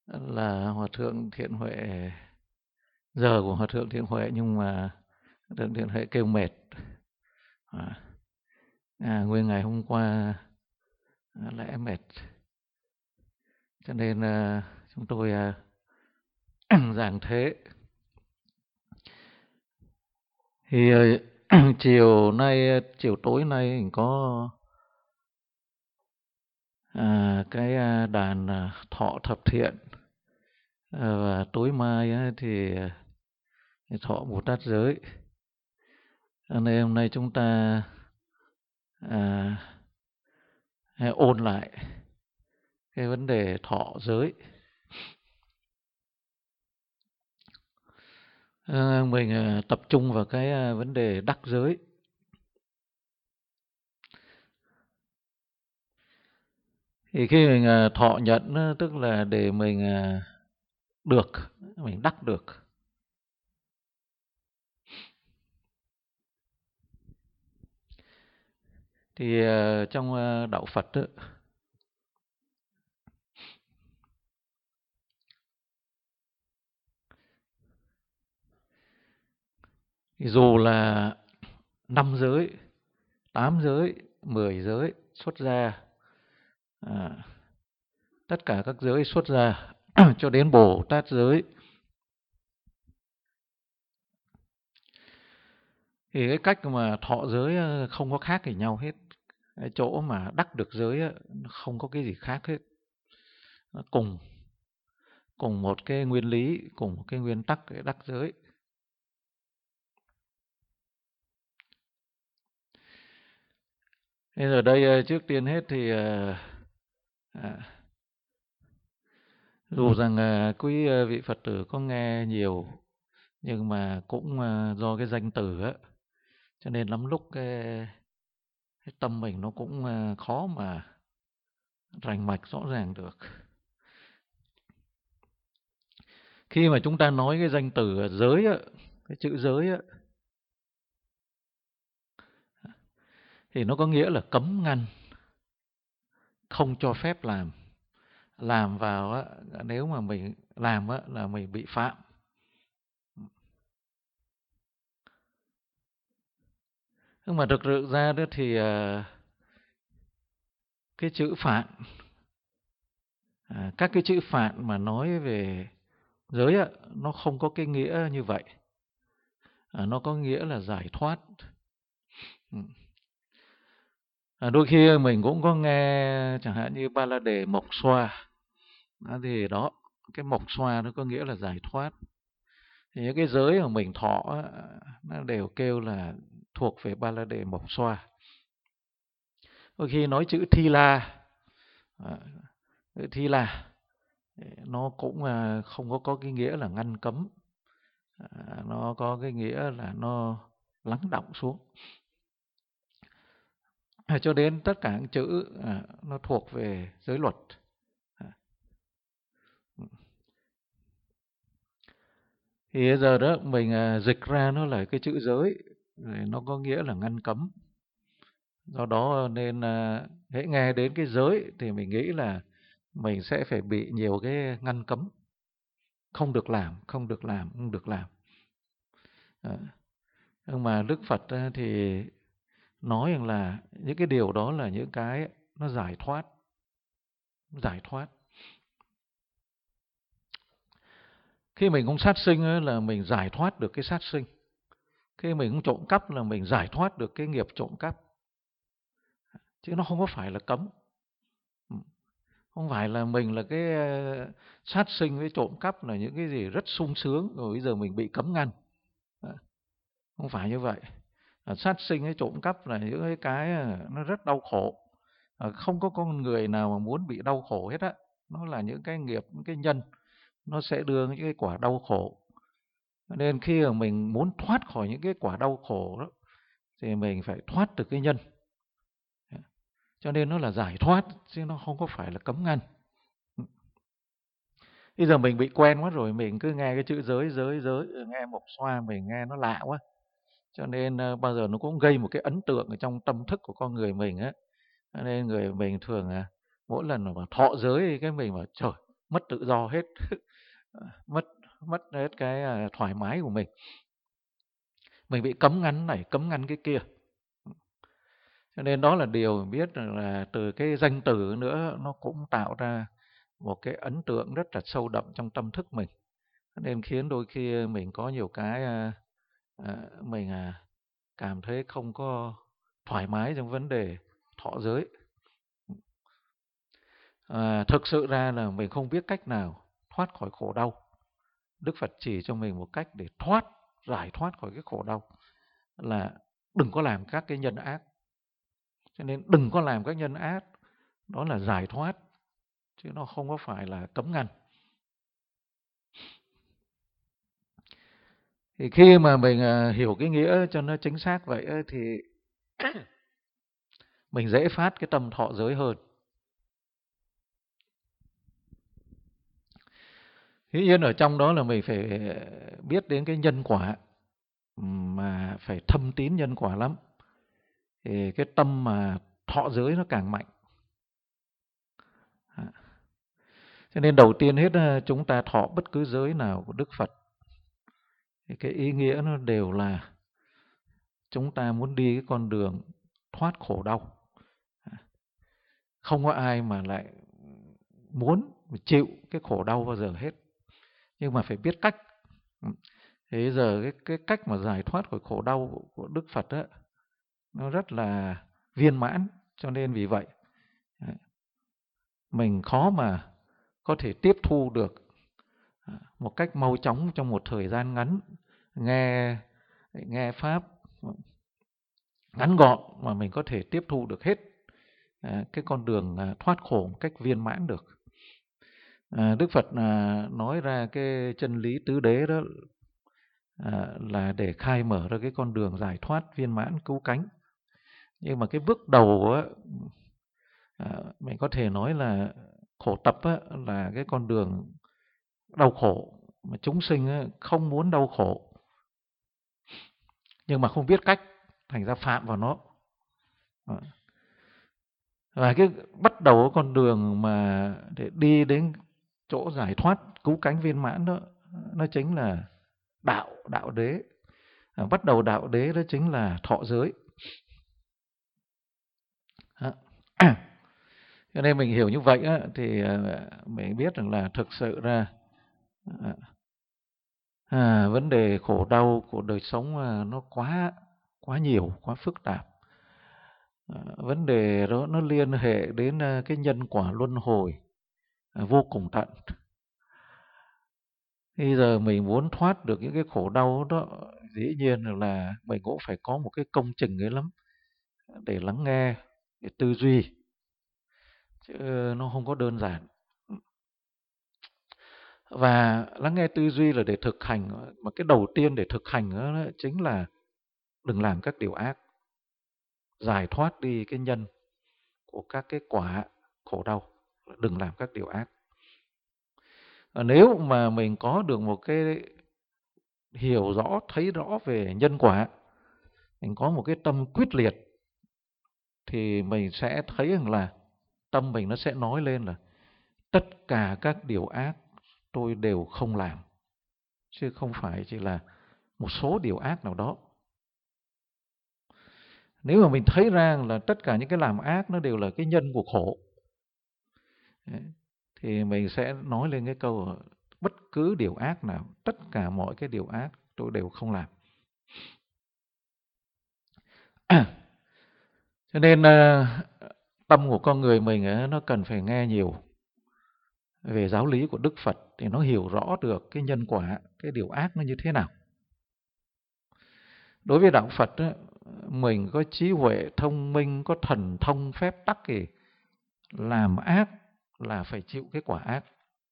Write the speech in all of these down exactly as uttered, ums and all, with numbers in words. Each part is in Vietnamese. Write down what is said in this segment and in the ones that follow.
là Hòa thượng Thiện Huệ, giờ của Hòa thượng Thiện Huệ, nhưng mà Hòa thượng Thiện Huệ kêu mệt. À, à, nguyên ngày hôm qua à, lẽ mệt, cho nên à, chúng tôi à, giảng thế. Thì à, chiều nay, chiều tối nay có à, cái à, đàn à, thọ thập thiện, à, và tối mai á, thì, thì thọ Bồ Tát giới. Cho nên hôm nay chúng ta à, hãy ôn lại cái vấn đề thọ giới. À, mình à, tập trung vào cái à, vấn đề đắc giới. Thì khi mình à, thọ nhận á, tức là để mình à, được, mình đắc được. Thì à, trong à, đạo Phật á, thì dù là năm giới, tám giới, mười giới xuất gia, à, tất cả các giới xuất gia cho đến Bồ Tát giới, thì cái cách mà thọ giới à, không có khác gì nhau hết. Cái chỗ mà đắc được giới á, nó không có cái gì khác hết. Nó cùng cùng một cái nguyên lý, cùng một cái nguyên tắc để đắc giới. Nên ở đây à, trước tiên hết thì à, à, dù rằng à, quý à, vị Phật tử có nghe nhiều, nhưng mà cũng à, do cái danh từ á, cho nên lắm lúc cái, cái tâm mình nó cũng à, khó mà rành mạch rõ ràng được. Khi mà chúng ta nói cái danh từ giới á, cái chữ giới á, thì nó có nghĩa là cấm ngăn, không cho phép làm. Làm vào á, nếu mà mình làm á, là mình bị phạm. Nhưng mà thực sự ra đó thì à, cái chữ phạn, à, các cái chữ phạn mà nói về giới á, nó không có cái nghĩa như vậy. À, nó có nghĩa là giải thoát. Ừ. À, đôi khi mình cũng có nghe chẳng hạn như ba la đề mộc xoa, đó, thì đó, cái mộc xoa nó có nghĩa là giải thoát. Thì những cái giới mà mình thọ á, nó đều kêu là thuộc về ba la đề mộc xoa. Đôi khi nói chữ thi la, à, chữ thi la nó cũng à, không có có cái nghĩa là ngăn cấm, à, nó có cái nghĩa là nó lắng đọng xuống. À, cho đến tất cả những chữ à, nó thuộc về giới luật. À, thì bây giờ đó mình à, dịch ra nó là cái chữ giới, nó có nghĩa là ngăn cấm. Do đó nên à, hễ nghe đến cái giới thì mình nghĩ là mình sẽ phải bị nhiều cái ngăn cấm, không được làm, không được làm, không được làm. À, nhưng mà Đức Phật thì nói rằng là những cái điều đó là những cái nó giải thoát, giải thoát. Khi mình không sát sinh là mình giải thoát được cái sát sinh. Khi mình không trộm cắp là mình giải thoát được cái nghiệp trộm cắp. Chứ nó không có phải là cấm. Không phải là mình là cái sát sinh với trộm cắp là những cái gì rất sung sướng rồi bây giờ mình bị cấm ngăn. Không phải như vậy. Sát sinh với trộm cắp là những cái nó rất đau khổ. Không có con người nào mà muốn bị đau khổ hết á. Nó là những cái nghiệp, những cái nhân, nó sẽ đưa những cái quả đau khổ. Nên khi mà mình muốn thoát khỏi những cái quả đau khổ đó, thì mình phải thoát được cái nhân. Cho nên nó là giải thoát, chứ nó không có phải là cấm ngăn. Bây giờ mình bị quen quá rồi, mình cứ nghe cái chữ giới, giới, giới, nghe mộc xoa mình nghe nó lạ quá. Cho nên uh, bao giờ nó cũng gây một cái ấn tượng ở trong tâm thức của con người mình á. Cho nên người mình thường uh, mỗi lần mà thọ giới thì cái mình bảo trời, mất tự do hết, mất mất hết cái thoải mái của mình. Mình bị cấm ngăn này, cấm ngăn cái kia. Cho nên đó là điều mình biết là từ cái danh từ nữa nó cũng tạo ra một cái ấn tượng rất là sâu đậm trong tâm thức mình. Nên khiến đôi khi mình có nhiều cái à, à, mình à, cảm thấy không có thoải mái trong vấn đề thọ giới. À, thực sự ra là mình không biết cách nào thoát khỏi khổ đau. Đức Phật chỉ cho mình một cách để thoát, giải thoát khỏi cái khổ đau là đừng có làm các cái nhân ác. Cho nên đừng có làm các nhân ác, đó là giải thoát, chứ nó không có phải là cấm ngăn. Thì khi mà mình hiểu cái nghĩa cho nó chính xác vậy thì mình dễ phát cái tâm thọ giới hơn. Dĩ nhiên ở trong đó là mình phải biết đến cái nhân quả, mà phải thâm tín nhân quả lắm. Thì cái tâm mà thọ giới nó càng mạnh. Cho nên đầu tiên hết chúng ta thọ bất cứ giới nào của Đức Phật, thì cái ý nghĩa nó đều là chúng ta muốn đi cái con đường thoát khổ đau. Không có ai mà lại muốn chịu cái khổ đau bao giờ hết, nhưng mà phải biết cách. Thế giờ cái, cái cách mà giải thoát khỏi khổ đau của Đức Phật á, nó rất là viên mãn. Cho nên vì vậy mình khó mà có thể tiếp thu được một cách mau chóng trong một thời gian ngắn, nghe nghe pháp ngắn gọn mà mình có thể tiếp thu được hết cái con đường thoát khổ một cách viên mãn được. Đức Phật nói ra cái chân lý tứ đế đó là để khai mở ra cái con đường giải thoát viên mãn cứu cánh. Nhưng mà cái bước đầu á, mình có thể nói là khổ tập á, là cái con đường đau khổ mà chúng sinh á, không muốn đau khổ, nhưng mà không biết cách, thành ra phạm vào nó. Và cái bắt đầu con đường mà để đi đến chỗ giải thoát cứu cánh viên mãn đó, nó chính là đạo đạo đế. À, bắt đầu đạo đế đó chính là thọ giới. À, cho nên mình hiểu như vậy á, thì mình biết rằng là thực sự ra à, vấn đề khổ đau của đời sống nó quá quá nhiều, quá phức tạp. À, vấn đề đó nó liên hệ đến cái nhân quả luân hồi à, vô cùng tận. Bây giờ mình muốn thoát được những cái khổ đau đó, dĩ nhiên là mình cũng phải có một cái công trình ấy lắm để lắng nghe, để tư duy, chứ nó không có đơn giản. Và lắng nghe tư duy là để thực hành, mà cái đầu tiên để thực hành đó chính là đừng làm các điều ác, giải thoát đi cái nhân của các cái quả khổ đau, đừng làm các điều ác. Và nếu mà mình có được một cái hiểu rõ, thấy rõ về nhân quả, mình có một cái tâm quyết liệt, thì mình sẽ thấy rằng là tâm mình nó sẽ nói lên là tất cả các điều ác tôi đều không làm, chứ không phải chỉ là một số điều ác nào đó. Nếu mà mình thấy rằng là tất cả những cái làm ác nó đều là cái nhân của khổ, thì mình sẽ nói lên cái câu bất cứ điều ác nào, tất cả mọi cái điều ác tôi đều không làm. À, cho nên tâm của con người mình nó cần phải nghe nhiều về giáo lý của Đức Phật, thì nó hiểu rõ được cái nhân quả, cái điều ác nó như thế nào. Đối với đạo Phật, mình có trí huệ, thông minh, có thần thông, phép tắc thì làm ác là phải chịu cái quả ác.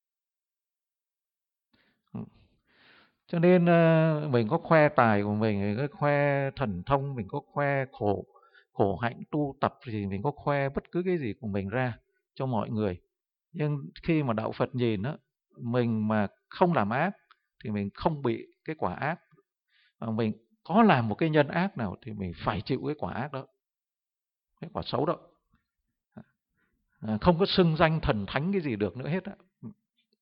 Cho nên mình có khoe tài của mình, mình có khoe thần thông, mình có khoe khổ, khổ hạnh tu tập, thì mình có khoe bất cứ cái gì của mình ra cho mọi người. Nhưng khi mà đạo Phật nhìn đó, mình mà không làm ác thì mình không bị cái quả ác. Mà mình có làm một cái nhân ác nào thì mình phải chịu cái quả ác đó, cái quả xấu đó. À, không có xưng danh thần thánh cái gì được nữa hết á.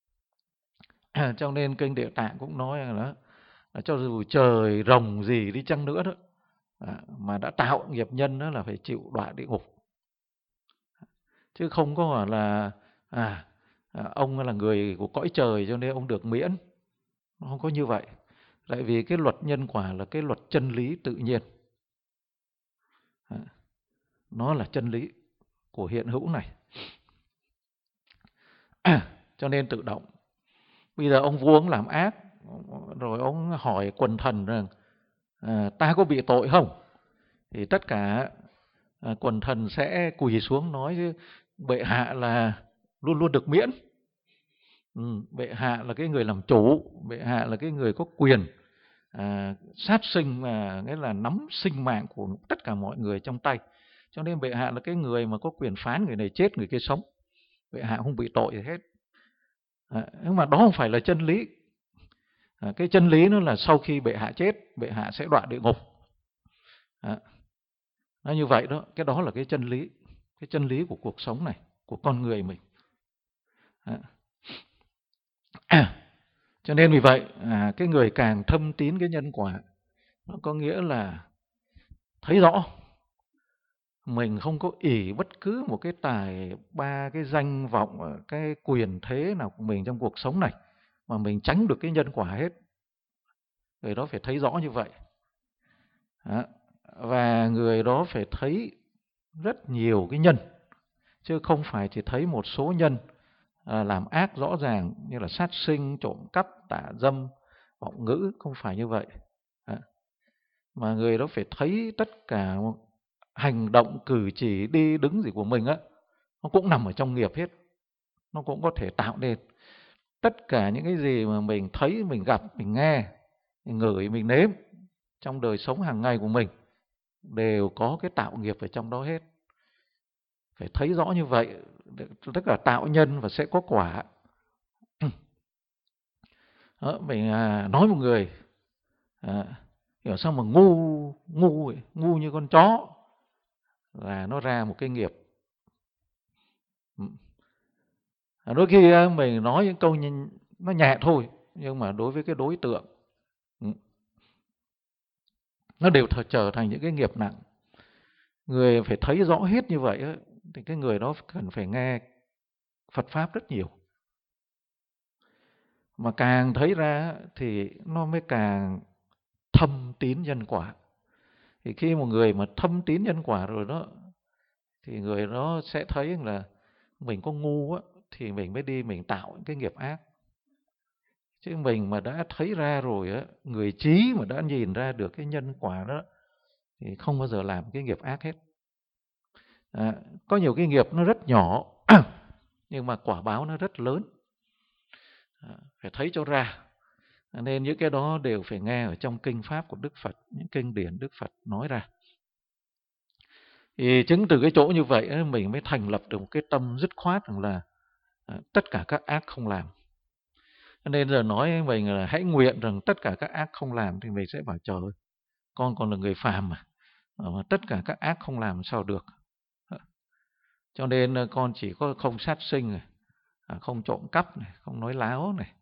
Cho nên kinh Địa Tạng cũng nói là, đó, là cho dù trời rồng gì đi chăng nữa đó, mà đã tạo nghiệp nhân đó là phải chịu đọa địa ngục. Chứ không có là à, ông là người của cõi trời cho nên ông được miễn. Nó không có như vậy. Tại vì cái luật nhân quả là cái luật chân lý tự nhiên. Nó là chân lý của hiện hữu này. Cho nên tự động. Bây giờ ông vua ông làm ác, rồi ông hỏi quần thần rằng à, ta có bị tội không? Thì tất cả à, quần thần sẽ quỳ xuống nói chứ bệ hạ là luôn luôn được miễn. Ừ, bệ hạ là cái người làm chủ, bệ hạ là cái người có quyền à, sát sinh, mà nghĩa là nắm sinh mạng của tất cả mọi người trong tay. Cho nên bệ hạ là cái người mà có quyền phán người này chết người kia sống. Bệ hạ không bị tội gì hết. À, nhưng mà đó không phải là chân lý. À, cái chân lý nó là sau khi bệ hạ chết, bệ hạ sẽ đọa địa ngục. À, nó như vậy đó, cái đó là cái chân lý, cái chân lý của cuộc sống này, của con người mình. À. À, cho nên vì vậy à, cái người càng thâm tín cái nhân quả, nó có nghĩa là thấy rõ mình không có ỷ bất cứ một cái tài ba, cái danh vọng, cái quyền thế nào của mình trong cuộc sống này mà mình tránh được cái nhân quả hết. Người đó phải thấy rõ như vậy. Đó. Và người đó phải thấy rất nhiều cái nhân, chứ không phải chỉ thấy một số nhân à, làm ác rõ ràng như là sát sinh, trộm cắp, tà dâm, vọng ngữ, không phải như vậy. Đó. Mà người đó phải thấy tất cả hành động, cử chỉ, đi đứng gì của mình á, nó cũng nằm ở trong nghiệp hết. Nó cũng có thể tạo nên. Tất cả những cái gì mà mình thấy, mình gặp, mình nghe, mình ngửi, mình nếm trong đời sống hàng ngày của mình đều có cái tạo nghiệp ở trong đó hết. Phải thấy rõ như vậy, tức là tạo nhân và sẽ có quả. Đó, mình à, nói một người à, hiểu sao mà ngu ngu ấy, ngu như con chó là nó ra một cái nghiệp. Đôi khi mình nói những câu nó nhẹ thôi, nhưng mà đối với cái đối tượng nó đều trở thành những cái nghiệp nặng. Người phải thấy rõ hết như vậy thì cái người đó cần phải nghe Phật Pháp rất nhiều. Mà càng thấy ra thì nó mới càng thâm tín nhân quả. Thì khi một người mà thâm tín nhân quả rồi đó, thì người đó sẽ thấy là mình có ngu á, thì mình mới đi mình tạo những cái nghiệp ác. Chứ mình mà đã thấy ra rồi á, người trí mà đã nhìn ra được cái nhân quả đó thì không bao giờ làm cái nghiệp ác hết. À, có nhiều cái nghiệp nó rất nhỏ nhưng mà quả báo nó rất lớn. À, phải thấy cho ra. À, nên những cái đó đều phải nghe ở trong kinh pháp của Đức Phật, những kinh điển Đức Phật nói ra. Thì chính từ cái chỗ như vậy mình mới thành lập được một cái tâm dứt khoát rằng là à, tất cả các ác không làm. Nên giờ nói mình là hãy nguyện rằng tất cả các ác không làm, thì mình sẽ bảo trời ơi, con còn là người phàm mà, mà tất cả các ác không làm sao được. Cho nên con chỉ có không sát sinh này, không trộm cắp này, không nói láo này,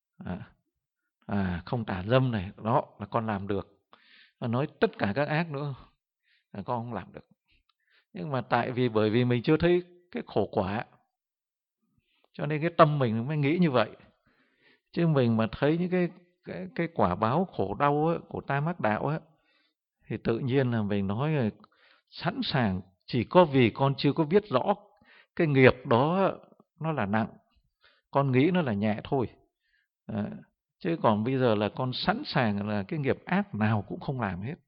à, không tà dâm này, đó là con làm được. Và nói tất cả các ác nữa là con không làm được. Nhưng mà tại vì bởi vì mình chưa thấy cái khổ quả, cho nên cái tâm mình mới nghĩ như vậy. Chứ mình mà thấy những cái cái, cái quả báo khổ đau ấy, của tam ác đạo ấy, thì tự nhiên là mình nói là sẵn sàng. Chỉ có vì con chưa có biết rõ cái nghiệp đó nó là nặng, con nghĩ nó là nhẹ thôi. À, chứ còn bây giờ là con sẵn sàng là cái nghiệp ác nào cũng không làm hết.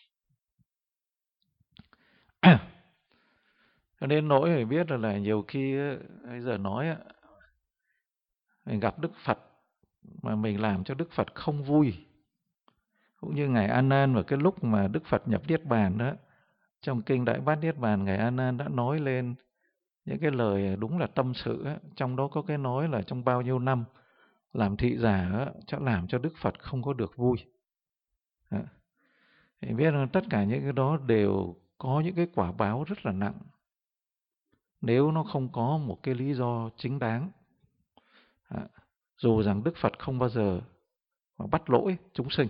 Cho nên nỗi phải biết là, là nhiều khi bây giờ nói mình gặp Đức Phật mà mình làm cho Đức Phật không vui. Cũng như Ngài A Nan vào cái lúc mà Đức Phật nhập Niết Bàn đó, trong kinh Đại Bát Niết Bàn, Ngài A Nan đã nói lên những cái lời đúng là tâm sự ấy. Trong đó có cái nói là trong bao nhiêu năm làm thị giả ấy, chắc làm cho Đức Phật không có được vui. Đó. Thì biết là tất cả những cái đó đều có những cái quả báo rất là nặng, nếu nó không có một cái lý do chính đáng. Đó. Dù rằng Đức Phật không bao giờ mà bắt lỗi chúng sinh,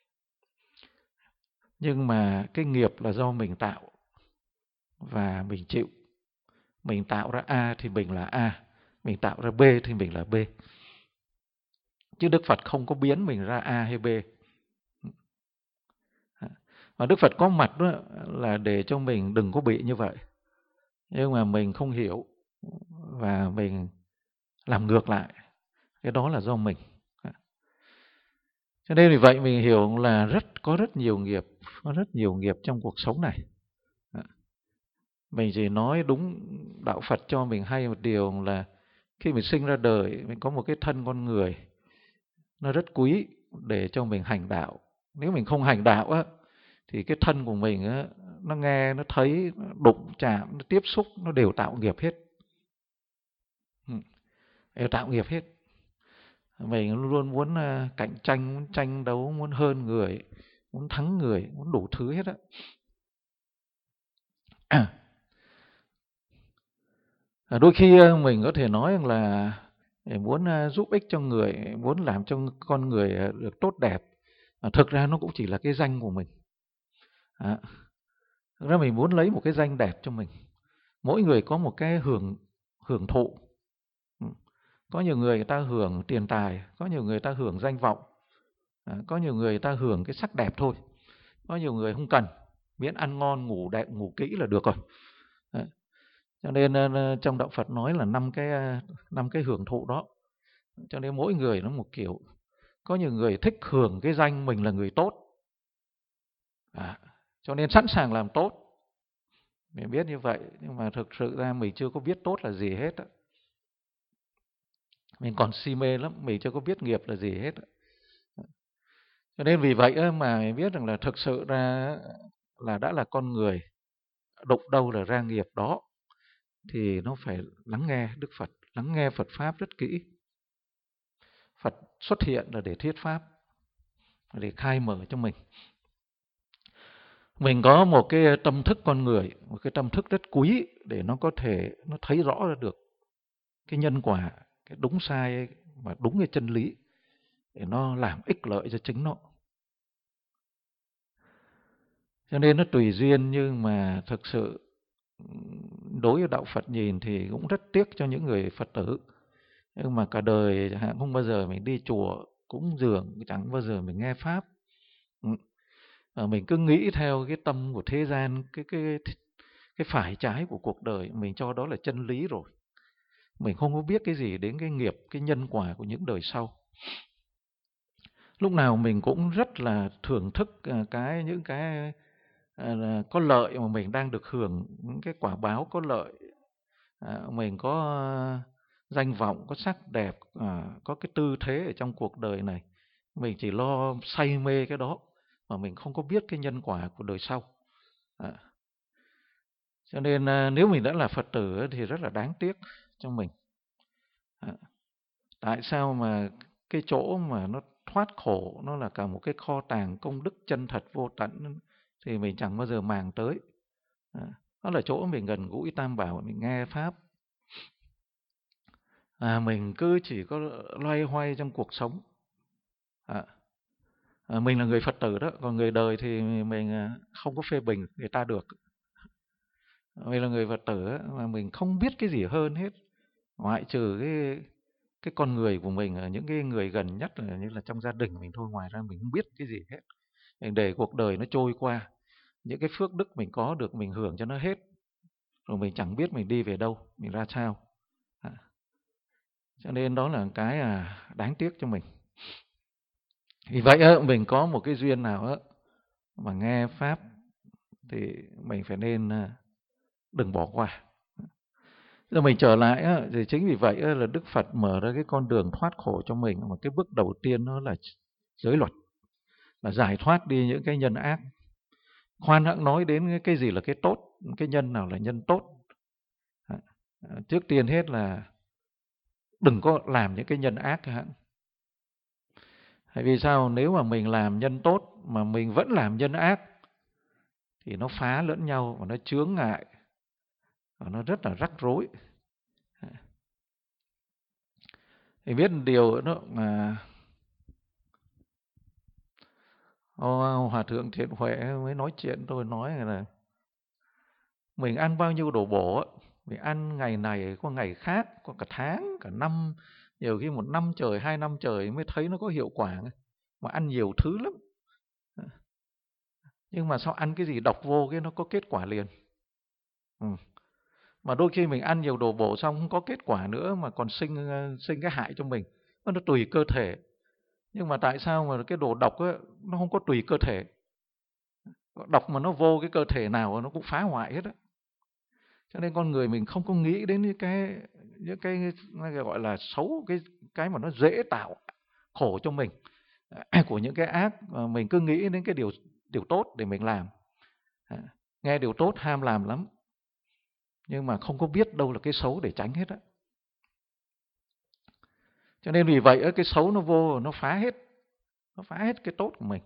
nhưng mà cái nghiệp là do mình tạo và mình chịu. Mình tạo ra A thì mình là A, mình tạo ra B thì mình là B. Chứ Đức Phật không có biến mình ra A hay B. Và Đức Phật có mặt đó là để cho mình đừng có bị như vậy. Nhưng mà mình không hiểu và mình làm ngược lại. Cái đó là do mình. Cho nên vì vậy mình hiểu là rất có rất nhiều nghiệp, có rất nhiều nghiệp trong cuộc sống này. Mình chỉ nói đúng đạo Phật cho mình hay một điều là khi mình sinh ra đời, mình có một cái thân con người nó rất quý để cho mình hành đạo. Nếu mình không hành đạo á, thì cái thân của mình á, nó nghe, nó thấy, nó đụng chạm, nó tiếp xúc, nó đều tạo nghiệp hết. Đều tạo nghiệp hết. Mình luôn luôn muốn cạnh tranh, muốn tranh đấu, muốn hơn người, muốn thắng người, muốn đủ thứ hết á. À, đôi khi mình có thể nói là muốn giúp ích cho người, muốn làm cho con người được tốt đẹp. À, thực ra nó cũng chỉ là cái danh của mình. À, thực ra mình muốn lấy một cái danh đẹp cho mình. Mỗi người có một cái hưởng hưởng thụ. Có nhiều người người ta hưởng tiền tài, có nhiều người ta hưởng danh vọng, à, có nhiều người ta hưởng cái sắc đẹp thôi, có nhiều người không cần, miễn ăn ngon ngủ đẹp ngủ kỹ là được rồi. À, cho nên trong đạo Phật nói là năm cái năm cái hưởng thụ đó. Cho nên mỗi người nó một kiểu. Có nhiều người thích hưởng cái danh mình là người tốt, à, cho nên sẵn sàng làm tốt. Mình biết như vậy, nhưng mà thực sự ra mình chưa có biết tốt là gì hết á. Mình còn si mê lắm, mình chưa có biết nghiệp là gì hết á. Cho nên vì vậy mà mình biết rằng là thực sự ra là đã là con người, đụng đâu là ra nghiệp đó, thì nó phải lắng nghe Đức Phật, lắng nghe Phật Pháp rất kỹ. Phật xuất hiện là để thuyết Pháp, để khai mở cho mình. Mình có một cái tâm thức con người, một cái tâm thức rất quý để nó có thể nó thấy rõ ra được cái nhân quả, cái đúng sai và đúng cái chân lý để nó làm ích lợi cho chính nó. Cho nên nó tùy duyên, nhưng mà thực sự đối với đạo Phật nhìn thì cũng rất tiếc cho những người Phật tử. Nhưng mà cả đời chẳng hạn không bao giờ mình đi chùa cúng dường, chẳng bao giờ mình nghe Pháp. Mình cứ nghĩ theo cái tâm của thế gian, cái cái cái phải trái của cuộc đời, mình cho đó là chân lý rồi. Mình không có biết cái gì đến cái nghiệp, cái nhân quả của những đời sau. Lúc nào mình cũng rất là thưởng thức cái những cái à, có lợi mà mình đang được hưởng, những cái quả báo có lợi. À, mình có danh vọng, có sắc đẹp, à, có cái tư thế ở trong cuộc đời này. Mình chỉ lo say mê cái đó mà mình không có biết cái nhân quả của đời sau. À, cho nên à, nếu mình đã là Phật tử thì rất là đáng tiếc cho mình. À, tại sao mà cái chỗ mà nó thoát khổ, nó là cả một cái kho tàng công đức chân thật vô tận, thì mình chẳng bao giờ màng tới. À, đó là chỗ mình gần gũi Tam Bảo, mình nghe Pháp. À, mình cứ chỉ có loay hoay trong cuộc sống. À, à, mình là người Phật tử đó, còn người đời thì mình không có phê bình người ta được. Mình là người Phật tử đó, mà mình không biết cái gì hơn hết, ngoại trừ cái cái con người của mình, những cái người gần nhất là như là trong gia đình mình thôi, ngoài ra mình không biết cái gì hết. Mình để cuộc đời nó trôi qua, những cái phước đức mình có được mình hưởng cho nó hết, rồi mình chẳng biết mình đi về đâu, mình ra sao. À, cho nên đó là cái à, đáng tiếc cho mình. Vì vậy mình có một cái duyên nào mà nghe Pháp thì mình phải nên đừng bỏ qua. Rồi mình trở lại thì chính vì vậy là Đức Phật mở ra cái con đường thoát khổ cho mình. Mà cái bước đầu tiên nó là giới luật, là giải thoát đi những cái nhân ác. Khoan hẵng nói đến cái gì là cái tốt, cái nhân nào là nhân tốt. Trước tiên hết là đừng có làm những cái nhân ác hả? Vì sao? Nếu mà mình làm nhân tốt mà mình vẫn làm nhân ác thì nó phá lẫn nhau và nó chướng ngại và nó rất là rắc rối. Thì biết điều đó mà Ô, Hòa thượng Thiện Huệ mới nói chuyện, tôi nói là mình ăn bao nhiêu đồ bổ, mình ăn ngày này có ngày khác, có cả tháng, cả năm, nhiều khi một năm trời, hai năm trời mới thấy nó có hiệu quả, mà ăn nhiều thứ lắm. Nhưng mà sao ăn cái gì độc vô cái nó có kết quả liền. Ừ. Mà đôi khi mình ăn nhiều đồ bổ xong không có kết quả nữa mà còn sinh sinh cái hại cho mình. Nó tùy cơ thể. Nhưng mà tại sao mà cái đồ độc ấy, nó không có tùy cơ thể. Độc mà nó vô cái cơ thể nào nó cũng phá hoại hết á. Cho nên con người mình không có nghĩ đến những cái những cái gọi là xấu, cái cái mà nó dễ tạo khổ cho mình của những cái ác, mình cứ nghĩ đến cái điều điều tốt để mình làm. Nghe điều tốt ham làm lắm, nhưng mà không có biết đâu là cái xấu để tránh hết á. Cho nên vì vậy cái xấu nó vô nó phá hết, nó phá hết cái tốt của mình.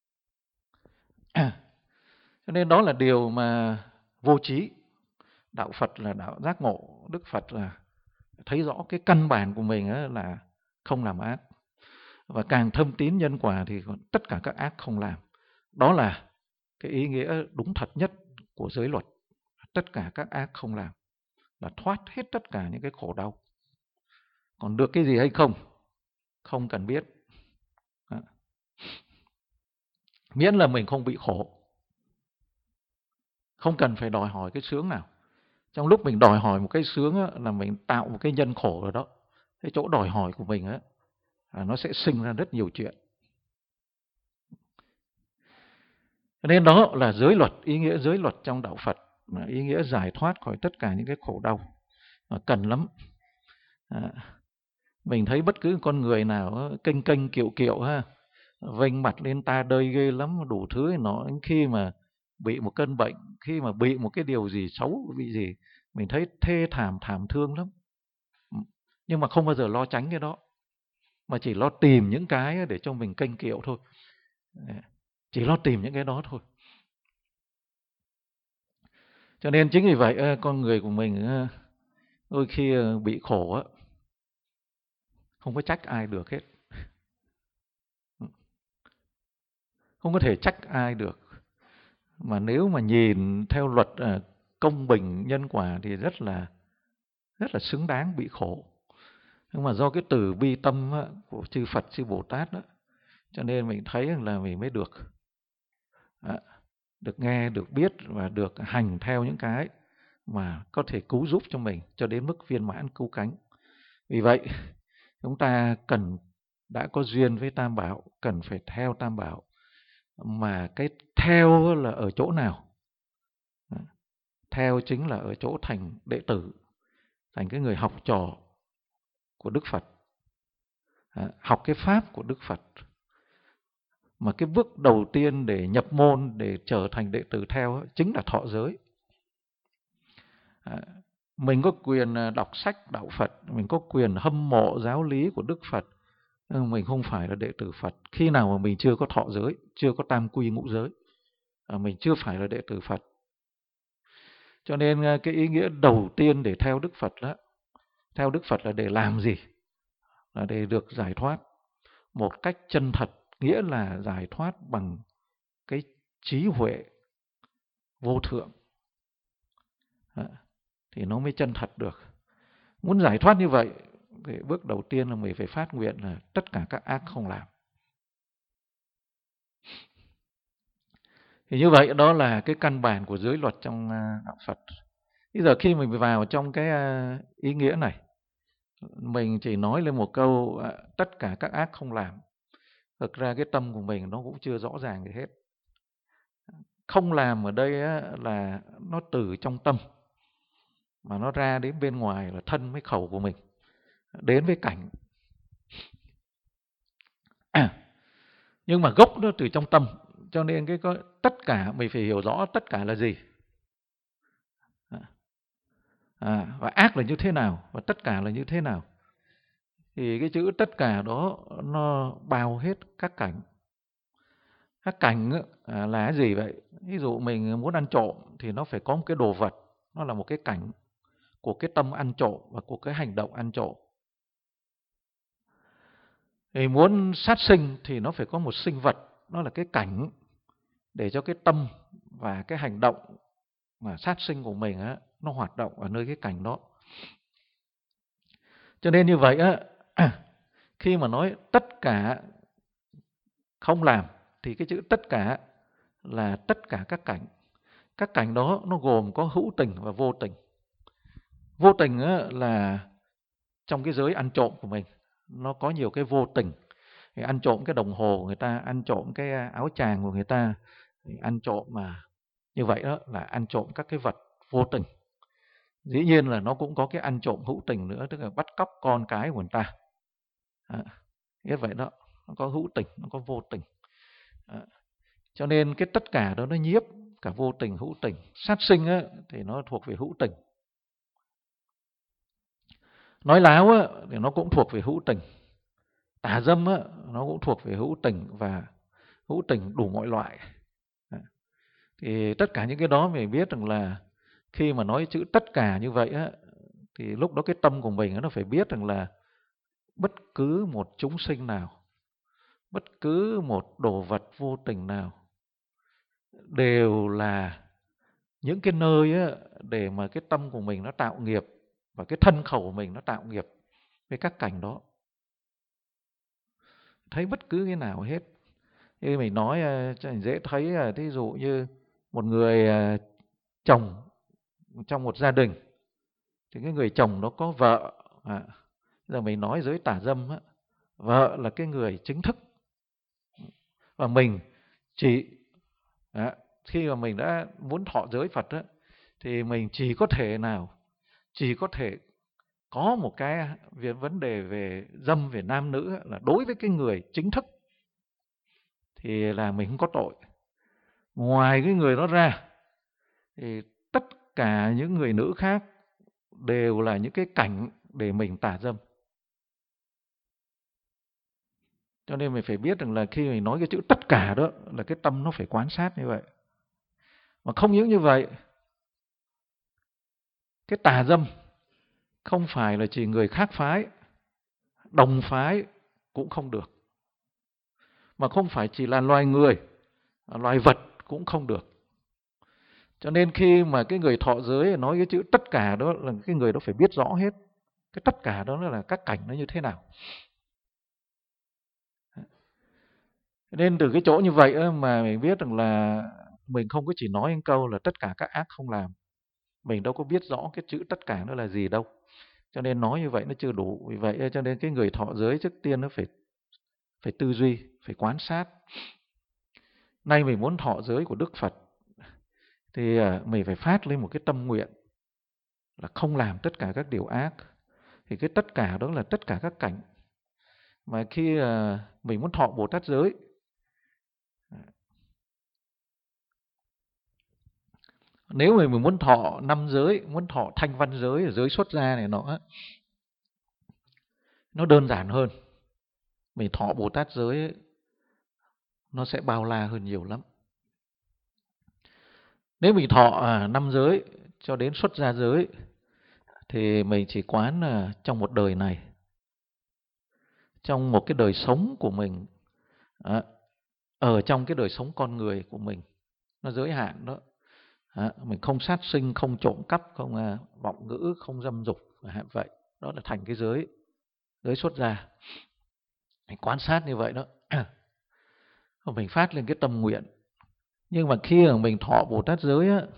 Cho nên đó là điều mà vô trí. Đạo Phật là đạo giác ngộ. Đức Phật là thấy rõ cái căn bản của mình là không làm ác. Và càng thâm tín nhân quả thì tất cả các ác không làm. Đó là cái ý nghĩa đúng thật nhất của giới luật. Tất cả các ác không làm là thoát hết tất cả những cái khổ đau. Còn được cái gì hay không, không cần biết. Miễn là mình không bị khổ, không cần phải đòi hỏi cái sướng nào. Trong lúc mình đòi hỏi một cái sướng là mình tạo một cái nhân khổ ở đó. Cái chỗ đòi hỏi của mình á, nó sẽ sinh ra rất nhiều chuyện. Nên đó là giới luật, ý nghĩa giới luật trong đạo Phật, ý nghĩa giải thoát khỏi tất cả những cái khổ đau, cần lắm. À, mình thấy bất cứ con người nào kênh kênh kiệu kiệu ha, vênh mặt lên ta đây ghê lắm, đủ thứ nó, khi mà bị một cơn bệnh, khi mà bị một cái điều gì xấu, bị gì, mình thấy thê thảm thảm thương lắm. Nhưng mà không bao giờ lo tránh cái đó, mà chỉ lo tìm những cái để cho mình kênh kiệu thôi. Chỉ lo tìm những cái đó thôi. Cho nên chính vì vậy con người của mình đôi khi bị khổ không có trách ai được hết. Không có thể trách ai được. Mà nếu mà nhìn theo luật công bình nhân quả thì rất là rất là xứng đáng bị khổ. Nhưng mà do cái từ bi tâm của chư Phật, chư Bồ Tát đó, cho nên mình thấy là mình mới được được nghe, được biết và được hành theo những cái mà có thể cứu giúp cho mình cho đến mức viên mãn cứu cánh. Vì vậy chúng ta cần đã có duyên với Tam Bảo, cần phải theo Tam Bảo. Mà cái theo là ở chỗ nào? Theo chính là ở chỗ thành đệ tử, thành cái người học trò của Đức Phật, học cái pháp của Đức Phật. Mà cái bước đầu tiên để nhập môn, để trở thành đệ tử theo chính là thọ giới. Mình có quyền đọc sách đạo Phật, mình có quyền hâm mộ giáo lý của Đức Phật, nhưng mình không phải là đệ tử Phật khi nào mà mình chưa có thọ giới, chưa có tam quy ngũ giới, mình chưa phải là đệ tử Phật. Cho nên cái ý nghĩa đầu tiên để theo Đức Phật đó, theo Đức Phật là để làm gì? Là để được giải thoát một cách chân thật, nghĩa là giải thoát bằng cái trí huệ vô thượng. Thì nó mới chân thật được. Muốn giải thoát như vậy, thì bước đầu tiên là mình phải phát nguyện là tất cả các ác không làm. Thì như vậy đó là cái căn bản của giới luật trong đạo Phật. Bây giờ khi mình vào trong cái ý nghĩa này, mình chỉ nói lên một câu tất cả các ác không làm. Thực ra cái tâm của mình nó cũng chưa rõ ràng gì hết. Không làm ở đây là nó từ trong tâm, mà nó ra đến bên ngoài là thân với khẩu của mình, đến với cảnh. À, nhưng mà gốc nó từ trong tâm, cho nên cái có, tất cả mình phải hiểu rõ tất cả là gì. À, và ác là như thế nào, và tất cả là như thế nào. Thì cái chữ tất cả đó nó bao hết các cảnh. Các cảnh là cái gì vậy? Ví dụ mình muốn ăn trộm thì nó phải có một cái đồ vật, nó là một cái cảnh của cái tâm ăn trộm và của cái hành động ăn trộm. Thì muốn sát sinh thì nó phải có một sinh vật, nó là cái cảnh để cho cái tâm và cái hành động mà sát sinh của mình á, nó hoạt động ở nơi cái cảnh đó. Cho nên như vậy á, khi mà nói tất cả không làm thì cái chữ tất cả là tất cả các cảnh. Các cảnh đó nó gồm có hữu tình và vô tình. Vô tình á, là trong cái giới ăn trộm của mình, nó có nhiều cái vô tình. Thì ăn trộm cái đồng hồ của người ta, ăn trộm cái áo chàng của người ta, ăn trộm mà như vậy đó là ăn trộm các cái vật vô tình. Dĩ nhiên là nó cũng có cái ăn trộm hữu tình nữa, tức là bắt cóc con cái của người ta. À, biết vậy đó, nó có hữu tình, nó có vô tình. À, cho nên cái tất cả đó nó nhiếp cả vô tình, hữu tình. Sát sinh á, thì nó thuộc về hữu tình. Nói láo á, thì nó cũng thuộc về hữu tình. Tà dâm á, nó cũng thuộc về hữu tình và hữu tình đủ mọi loại. À, thì tất cả những cái đó mình biết rằng là khi mà nói chữ tất cả như vậy á, thì lúc đó cái tâm của mình nó phải biết rằng là bất cứ một chúng sinh nào, bất cứ một đồ vật vô tình nào đều là những cái nơi á, để mà cái tâm của mình nó tạo nghiệp và cái thân khẩu của mình nó tạo nghiệp với các cảnh đó. Thấy bất cứ cái nào hết. Như mình nói cho mình dễ thấy là thí dụ như một người chồng trong một gia đình, thì cái người chồng nó có vợ. À, giờ mình nói giới tà dâm á, vợ là cái người chính thức. Và mình chỉ à, khi mà mình đã muốn thọ giới Phật á, thì mình chỉ có thể nào, chỉ có thể có một cái vấn đề về dâm, về nam nữ là đối với cái người chính thức thì là mình không có tội. Ngoài cái người đó ra thì tất cả những người nữ khác đều là những cái cảnh để mình tà dâm. Cho nên mình phải biết rằng là khi mình nói cái chữ tất cả đó là cái tâm nó phải quan sát như vậy. Mà không những như vậy, cái tà dâm không phải là chỉ người khác phái, đồng phái cũng không được. Mà không phải chỉ là loài người, loài vật cũng không được. Cho nên khi mà cái người thọ giới nói cái chữ tất cả đó là cái người đó phải biết rõ hết. Cái tất cả đó là các cảnh nó như thế nào. Nên từ cái chỗ như vậy mà mình biết rằng là mình không có chỉ nói một câu là tất cả các ác không làm. Mình đâu có biết rõ cái chữ tất cả nó là gì đâu. Cho nên nói như vậy nó chưa đủ. Vì vậy cho nên cái người thọ giới trước tiên nó phải phải tư duy, phải quan sát. Nay mình muốn thọ giới của Đức Phật thì mình phải phát lên một cái tâm nguyện là không làm tất cả các điều ác. Thì cái tất cả đó là tất cả các cảnh. Mà khi mình muốn thọ Bồ Tát giới, nếu mình muốn thọ năm giới, muốn thọ thanh văn giới, giới xuất gia này nọ, nó đơn giản hơn. Mình thọ Bồ Tát giới nó sẽ bao la hơn nhiều lắm. Nếu mình thọ năm giới cho đến xuất gia giới thì mình chỉ quán trong một đời này, trong một cái đời sống của mình, ở trong cái đời sống con người của mình, nó giới hạn đó. Mình không sát sinh, không trộm cắp, không vọng ngữ, không dâm dục, vậy đó là thành cái giới giới xuất gia. Mình quan sát như vậy đó. Mình phát lên cái tâm nguyện. Nhưng mà khi mà mình thọ Bồ Tát giới á,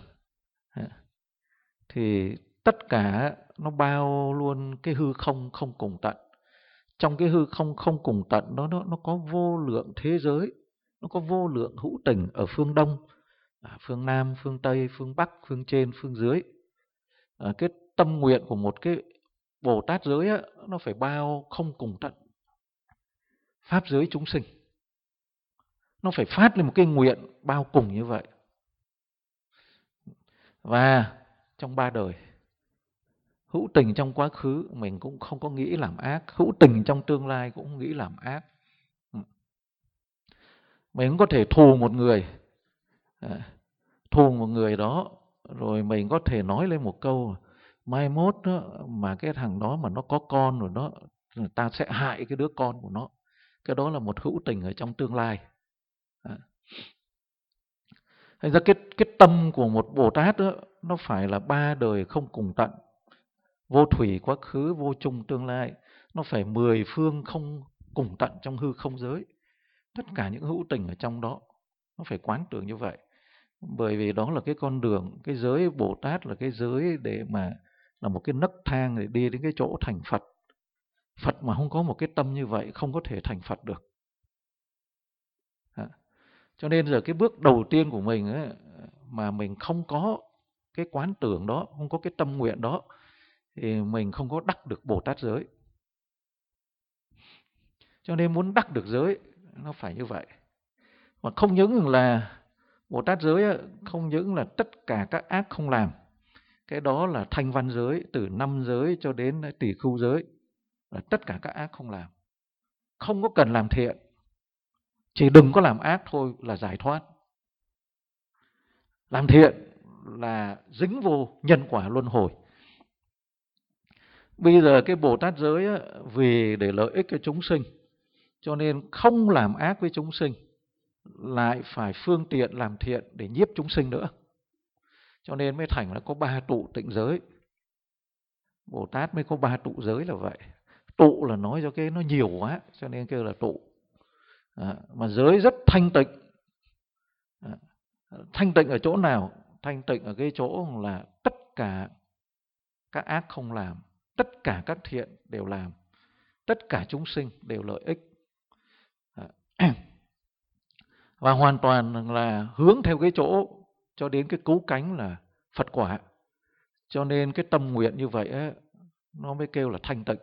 thì tất cả nó bao luôn cái hư không không cùng tận. Trong cái hư không không cùng tận đó nó, nó có vô lượng thế giới, nó có vô lượng hữu tình ở phương Đông, phương Nam, phương Tây, phương Bắc, phương trên, phương dưới. À, cái tâm nguyện của một cái Bồ Tát giới á, nó phải bao không cùng tận pháp giới chúng sinh. Nó phải phát lên một cái nguyện bao cùng như vậy. Và trong ba đời, hữu tình trong quá khứ mình cũng không có nghĩ làm ác, hữu tình trong tương lai cũng không nghĩ làm ác. Mình cũng có thể thù một người, thù một người đó, rồi mình có thể nói lên một câu mai mốt đó, mà cái thằng đó mà nó có con rồi đó, ta sẽ hại cái đứa con của nó. Cái đó là một hữu tình ở trong tương lai. À. Thành ra cái, cái tâm của một Bồ Tát đó, nó phải là ba đời không cùng tận, vô thủy quá khứ, vô chung tương lai. Nó phải mười phương không cùng tận trong hư không giới. Tất cả những hữu tình ở trong đó, nó phải quán tưởng như vậy. Bởi vì đó là cái con đường, cái giới Bồ Tát là cái giới để mà là một cái nấc thang để đi đến cái chỗ thành Phật. Phật mà không có một cái tâm như vậy không có thể thành Phật được. À. Cho nên giờ cái bước đầu tiên của mình ấy, mà mình không có cái quán tưởng đó, không có cái tâm nguyện đó, thì mình không có đắc được Bồ Tát giới. Cho nên muốn đắc được giới nó phải như vậy. Mà không những là Bồ Tát giới, không những là tất cả các ác không làm. Cái đó là thanh văn giới, từ năm giới cho đến tỷ khưu giới, là tất cả các ác không làm. Không có cần làm thiện, chỉ đừng có làm ác thôi là giải thoát. Làm thiện là dính vô nhân quả luân hồi. Bây giờ cái Bồ Tát giới á, vì để lợi ích cho chúng sinh, cho nên không làm ác với chúng sinh, lại phải phương tiện làm thiện để nhiếp chúng sinh nữa. Cho nên mới thành là có ba tụ tịnh giới. Bồ Tát mới có ba tụ giới là vậy. Tụ là nói cho cái nó nhiều quá, cho nên kêu là tụ. À, mà giới rất thanh tịnh. À, thanh tịnh ở chỗ nào? Thanh tịnh ở cái chỗ là tất cả các ác không làm, tất cả các thiện đều làm, tất cả chúng sinh đều lợi ích. À, và hoàn toàn là hướng theo cái chỗ cho đến cái cứu cánh là Phật quả. Cho nên cái tâm nguyện như vậy ấy, nó mới kêu là thanh tịnh.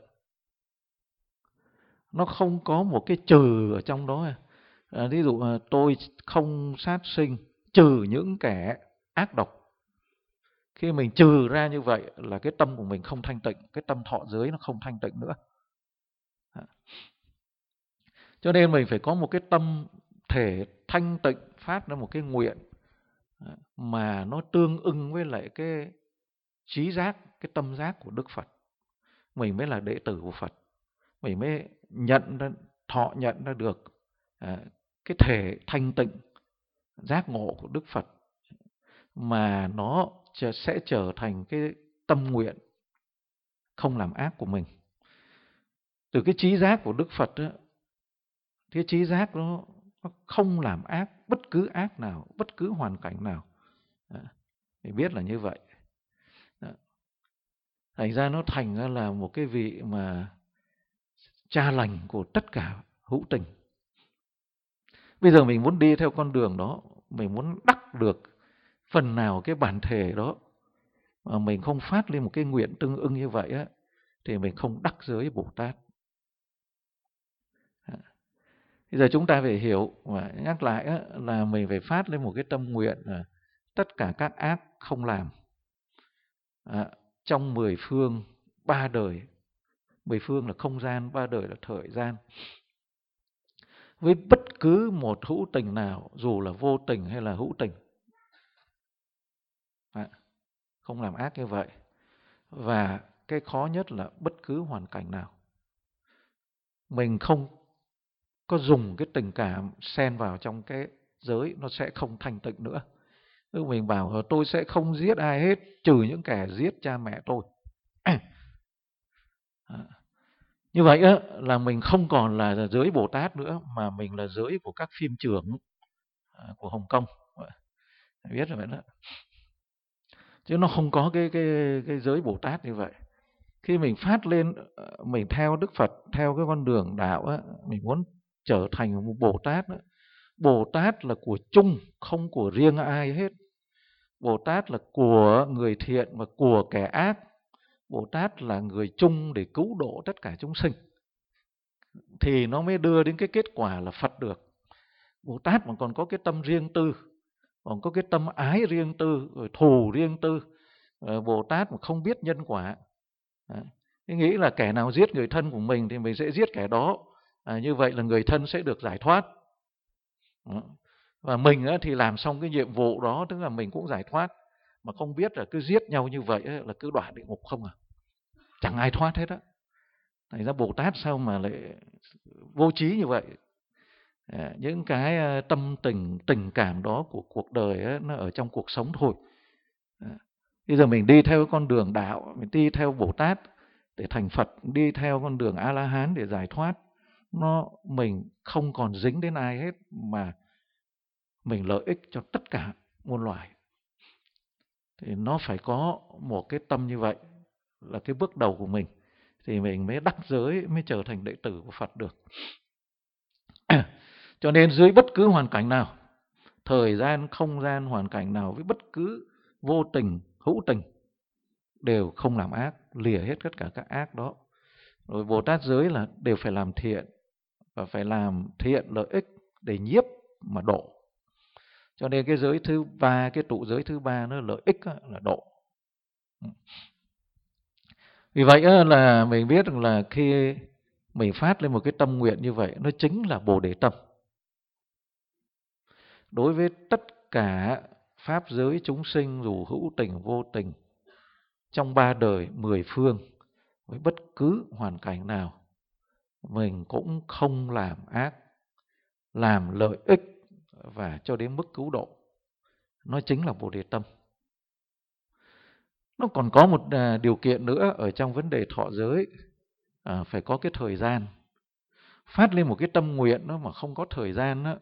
Nó không có một cái trừ ở trong đó. À, ví dụ tôi không sát sinh, trừ những kẻ ác độc. Khi mình trừ ra như vậy là cái tâm của mình không thanh tịnh, cái tâm thọ giới nó không thanh tịnh nữa. À. Cho nên mình phải có một cái tâm thể thanh tịnh, phát ra một cái nguyện mà nó tương ưng với lại cái trí giác, cái tâm giác của Đức Phật. Mình mới là đệ tử của Phật. Mình mới nhận ra, thọ nhận ra được à, cái thể thanh tịnh, giác ngộ của Đức Phật. Mà nó sẽ trở thành cái tâm nguyện không làm ác của mình. Từ cái trí giác của Đức Phật đó, cái trí giác đó, nó không làm ác bất cứ ác nào, bất cứ hoàn cảnh nào. Mình biết là như vậy. Đó. Thành ra nó thành ra là một cái vị mà cha lành của tất cả hữu tình. Bây giờ mình muốn đi theo con đường đó, mình muốn đắc được phần nào cái bản thể đó, mà mình không phát lên một cái nguyện tương ưng như vậy á, thì mình không đắc giới Bồ Tát. Bây giờ chúng ta phải hiểu và nhắc lại á, là mình phải phát lên một cái tâm nguyện là tất cả các ác không làm. À, trong mười phương ba đời, mười phương là không gian, ba đời là thời gian. Với bất cứ một hữu tình nào, dù là vô tình hay là hữu tình, à, không làm ác như vậy. Và cái khó nhất là bất cứ hoàn cảnh nào, mình không có dùng cái tình cảm xen vào trong cái giới, nó sẽ không thanh tịnh nữa. Nếu mình bảo tôi sẽ không giết ai hết, trừ những kẻ giết cha mẹ tôi. À, như vậy á, là mình không còn là giới Bồ Tát nữa, mà mình là giới của các phim trưởng của Hồng Kông. Biết rồi đó. Chứ nó không có cái, cái, cái giới Bồ Tát như vậy. Khi mình phát lên, mình theo Đức Phật, theo cái con đường đạo á, mình muốn trở thành một Bồ Tát á. Bồ Tát là của chung, không của riêng ai hết. Bồ Tát là của người thiện và của kẻ ác. Bồ Tát là người chung để cứu độ tất cả chúng sinh. Thì nó mới đưa đến cái kết quả là Phật được. Bồ Tát mà còn có cái tâm riêng tư, còn có cái tâm ái riêng tư, rồi thù riêng tư. Bồ Tát mà không biết nhân quả, cái nghĩ là kẻ nào giết người thân của mình thì mình sẽ giết kẻ đó. À, như vậy là người thân sẽ được giải thoát. Đó. Và mình thì làm xong cái nhiệm vụ đó, tức là mình cũng giải thoát. Mà không biết là cứ giết nhau như vậy là cứ đọa địa ngục không à. Chẳng ai thoát hết á. Thành ra Bồ Tát sao mà lại vô trí như vậy. À, những cái tâm tình, tình cảm đó của cuộc đời ấy, nó ở trong cuộc sống thôi. À, bây giờ mình đi theo con đường đạo, mình đi theo Bồ Tát để thành Phật, đi theo con đường A-la-hán để giải thoát, nó mình không còn dính đến ai hết, mà mình lợi ích cho tất cả muôn loài. Thì nó phải có một cái tâm như vậy, là cái bước đầu của mình, thì mình mới đắc giới, mới trở thành đệ tử của Phật được. Cho nên dưới bất cứ hoàn cảnh nào, thời gian, không gian, hoàn cảnh nào, với bất cứ vô tình, hữu tình, đều không làm ác, lìa hết tất cả các ác đó. Rồi Bồ Tát giới là đều phải làm thiện, và phải làm thiện lợi ích để nhiếp mà độ. Cho nên cái giới thứ ba, cái trụ giới thứ ba nó lợi ích là độ. Vì vậy là mình biết rằng là khi mình phát lên một cái tâm nguyện như vậy, nó chính là Bồ Đề tâm. Đối với tất cả pháp giới chúng sinh, dù hữu tình vô tình, trong ba đời mười phương, với bất cứ hoàn cảnh nào, mình cũng không làm ác, làm lợi ích và cho đến mức cứu độ. Nó chính là Bồ Đề tâm. Nó còn có một điều kiện nữa ở trong vấn đề thọ giới, à, phải có cái thời gian. Phát lên một cái tâm nguyện đó mà không có thời gian đó,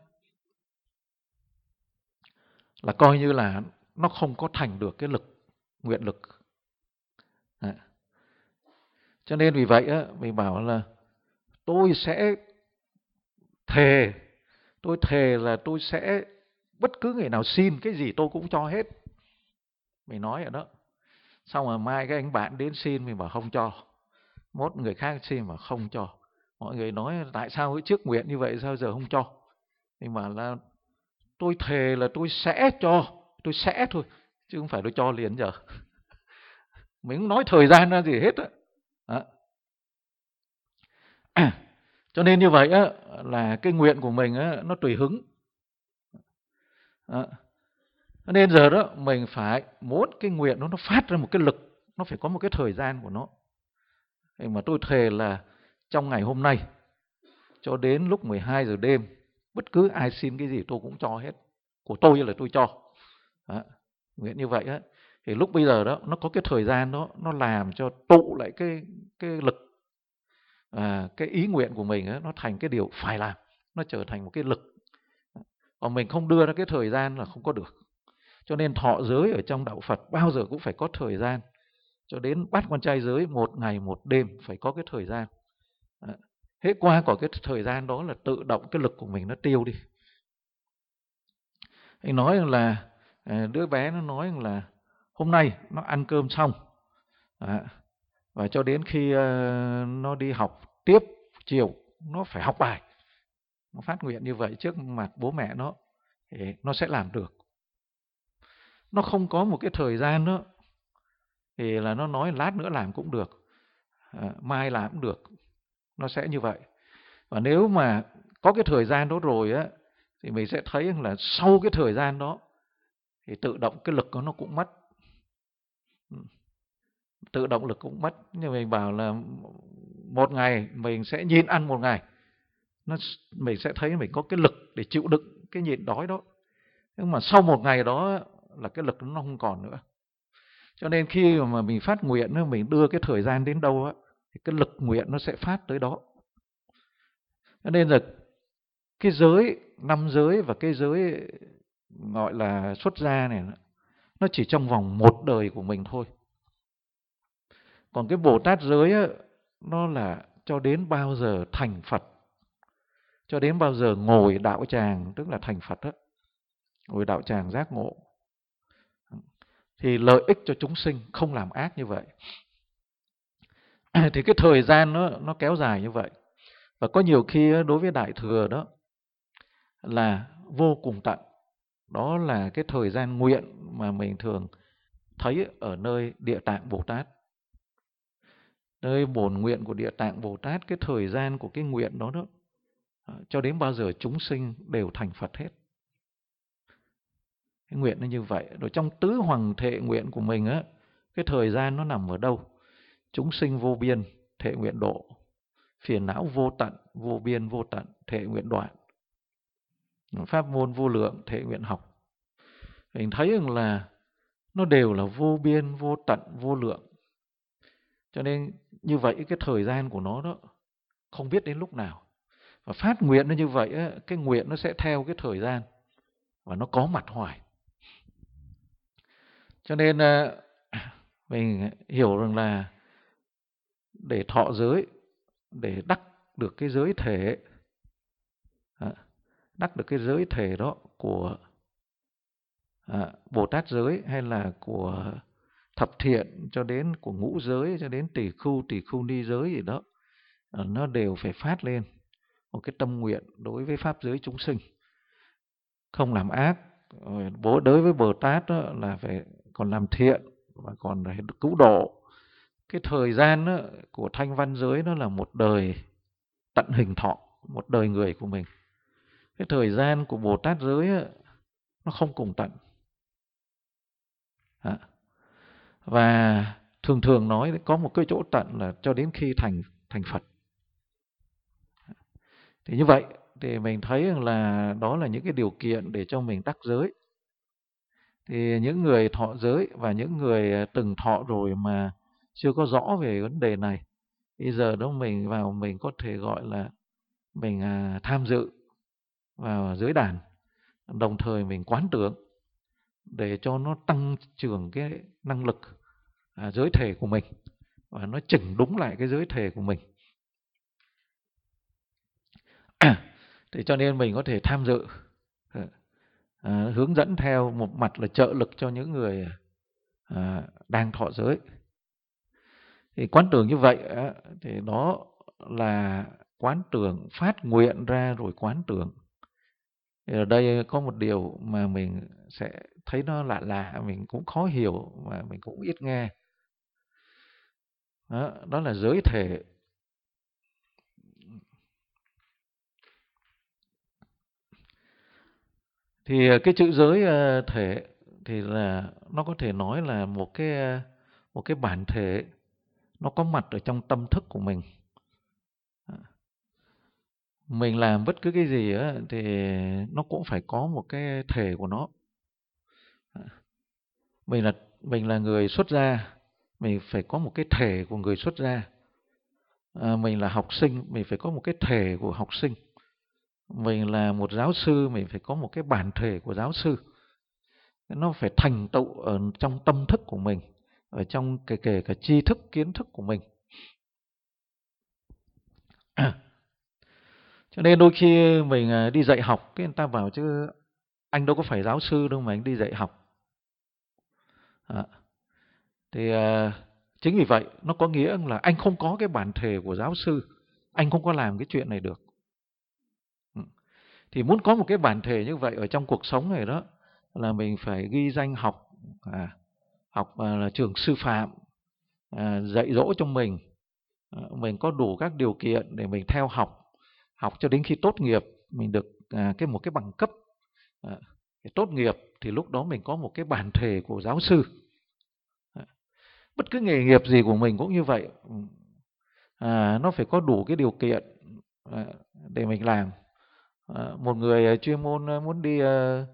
là coi như là nó không có thành được cái lực, nguyện lực. À. Cho nên vì vậy á, mình bảo là tôi sẽ thề, tôi thề là tôi sẽ bất cứ người nào xin cái gì tôi cũng cho hết. Mình nói ở đó. Xong rồi mai cái anh bạn đến xin mình bảo không cho. Một người khác xin mà không cho. Mọi người nói tại sao cái trước nguyện như vậy sao giờ không cho. Mình bảo là tôi thề là tôi sẽ cho, tôi sẽ thôi, chứ không phải tôi cho liền giờ. Mình không nói thời gian ra gì hết á. Đó. À, cho nên như vậy á, là cái nguyện của mình á, nó tùy hứng. Đó. Cho nên giờ đó mình phải muốn cái nguyện nó nó phát ra một cái lực, nó phải có một cái thời gian của nó. Thì mà tôi thề là trong ngày hôm nay cho đến lúc mười hai giờ đêm, bất cứ ai xin cái gì tôi cũng cho hết. Của tôi là tôi cho. Đó. Nguyện như vậy á, thì lúc bây giờ đó nó có cái thời gian đó, nó làm cho tụ lại cái cái lực, à, cái ý nguyện của mình á, nó thành cái điều phải làm, nó trở thành một cái lực. Còn mình không đưa ra cái thời gian là không có được. Cho nên thọ giới ở trong đạo Phật bao giờ cũng phải có thời gian. Cho đến bát quan trai giới một ngày một đêm phải có cái thời gian. Đó. Hết qua có cái thời gian đó là tự động cái lực của mình nó tiêu đi. Anh nói là đứa bé nó nói là hôm nay nó ăn cơm xong, à, và cho đến khi uh, nó đi học tiếp chiều nó phải học bài. Nó phát nguyện như vậy trước mặt bố mẹ nó thì nó sẽ làm được. Nó không có một cái thời gian đó thì là nó nói lát nữa làm cũng được, à, mai làm cũng được. Nó sẽ như vậy. Và nếu mà có cái thời gian đó rồi á, thì mình sẽ thấy là sau cái thời gian đó thì tự động cái lực của nó cũng mất. Tự động lực cũng mất. Nhưng mình bảo là một ngày mình sẽ nhịn ăn một ngày, nó, mình sẽ thấy mình có cái lực để chịu đựng cái nhịn đói đó. Nhưng mà sau một ngày đó là cái lực nó không còn nữa. Cho nên khi mà mình phát nguyện, mình đưa cái thời gian đến đâu á, thì cái lực nguyện nó sẽ phát tới đó. Cho nên là cái giới, năm giới và cái giới gọi là xuất gia này, nó chỉ trong vòng một đời của mình thôi. Còn cái Bồ Tát giới á, nó là cho đến bao giờ thành Phật, cho đến bao giờ ngồi đạo tràng, tức là thành Phật á, ngồi đạo tràng giác ngộ, thì lợi ích cho chúng sinh, không làm ác như vậy. Thì cái thời gian nó, nó kéo dài như vậy. Và có nhiều khi đối với Đại Thừa đó là vô cùng tận. Đó là cái thời gian nguyện mà mình thường thấy ở nơi Địa Tạng Bồ Tát. Nơi bổn nguyện của Địa Tạng Bồ Tát, cái thời gian của cái nguyện đó đó, cho đến bao giờ chúng sinh đều thành Phật hết. Cái nguyện nó như vậy. Rồi trong tứ hoàng thệ nguyện của mình á, cái thời gian nó nằm ở đâu? Chúng sinh vô biên, thệ nguyện độ. phiền não vô tận, vô biên vô tận, thệ nguyện đoạn. Pháp môn vô lượng, thệ nguyện học. Mình thấy rằng là nó đều là vô biên, vô tận, vô lượng. Cho nên như vậy cái thời gian của nó đó không biết đến lúc nào. Và phát nguyện nó như vậy, cái nguyện nó sẽ theo cái thời gian và nó có mặt hoài. Cho nên mình hiểu rằng là để thọ giới, để đắc được cái giới thể, đắc được cái giới thể đó của Bồ Tát giới hay là của thập thiện cho đến của ngũ giới cho đến tỳ khưu, tỳ khưu ni giới gì đó, nó đều phải phát lên một cái tâm nguyện đối với pháp giới chúng sinh, không làm ác. Đối với Bồ Tát đó là phải còn làm thiện và còn phải cứu độ. Cái thời gian đó, của thanh văn giới nó là một đời tận hình thọ, một đời người của mình. Cái thời gian của Bồ Tát giới đó, nó không cùng tận. À. Và thường thường nói có một cái chỗ tận là cho đến khi thành thành Phật. Thì như vậy thì mình thấy rằng là đó là những cái điều kiện để cho mình đắc giới. Thì những người thọ giới và những người từng thọ rồi mà chưa có rõ về vấn đề này, bây giờ đó mình vào mình có thể gọi là mình à, tham dự vào giới đàn, đồng thời mình quán tưởng để cho nó tăng trưởng cái năng lực à, giới thể của mình và nó chỉnh đúng lại cái giới thể của mình. Thì cho nên mình có thể tham dự, à, hướng dẫn theo một mặt là trợ lực cho những người à, đang thọ giới. Thì quán tưởng như vậy thì đó là quán tưởng phát nguyện ra rồi quán tưởng. Thì ở đây có một điều mà mình sẽ thấy nó lạ lạ, mình cũng khó hiểu mà mình cũng ít nghe. Đó, đó là giới thể. Thì cái chữ giới thể thì là nó có thể nói là một cái một cái bản thể nó có mặt ở trong tâm thức của mình. Mình làm bất cứ cái gì á, thì nó cũng phải có một cái thể của nó. Mình là mình là người xuất gia, mình phải có một cái thể của người xuất gia. À, mình là học sinh, mình phải có một cái thể của học sinh. Mình là một giáo sư, mình phải có một cái bản thể của giáo sư. Nó phải thành tựu ở trong tâm thức của mình, ở trong kể kể cả tri thức, kiến thức của mình. À, cho nên đôi khi mình đi dạy học, cái người ta bảo chứ anh đâu có phải giáo sư đâu mà anh đi dạy học. À, thì à, chính vì vậy nó có nghĩa là anh không có cái bản thể của giáo sư, anh không có làm cái chuyện này được. Thì muốn có một cái bản thể như vậy ở trong cuộc sống này đó là mình phải ghi danh học, à, học à, là trường sư phạm, à, dạy dỗ cho mình, à, mình có đủ các điều kiện để mình theo học, học cho đến khi tốt nghiệp mình được à, cái một cái bằng cấp, à, tốt nghiệp thì lúc đó mình có một cái bản thể của giáo sư. À, bất cứ nghề nghiệp gì của mình cũng như vậy, à, nó phải có đủ cái điều kiện à, để mình làm. À, một người chuyên môn muốn đi à,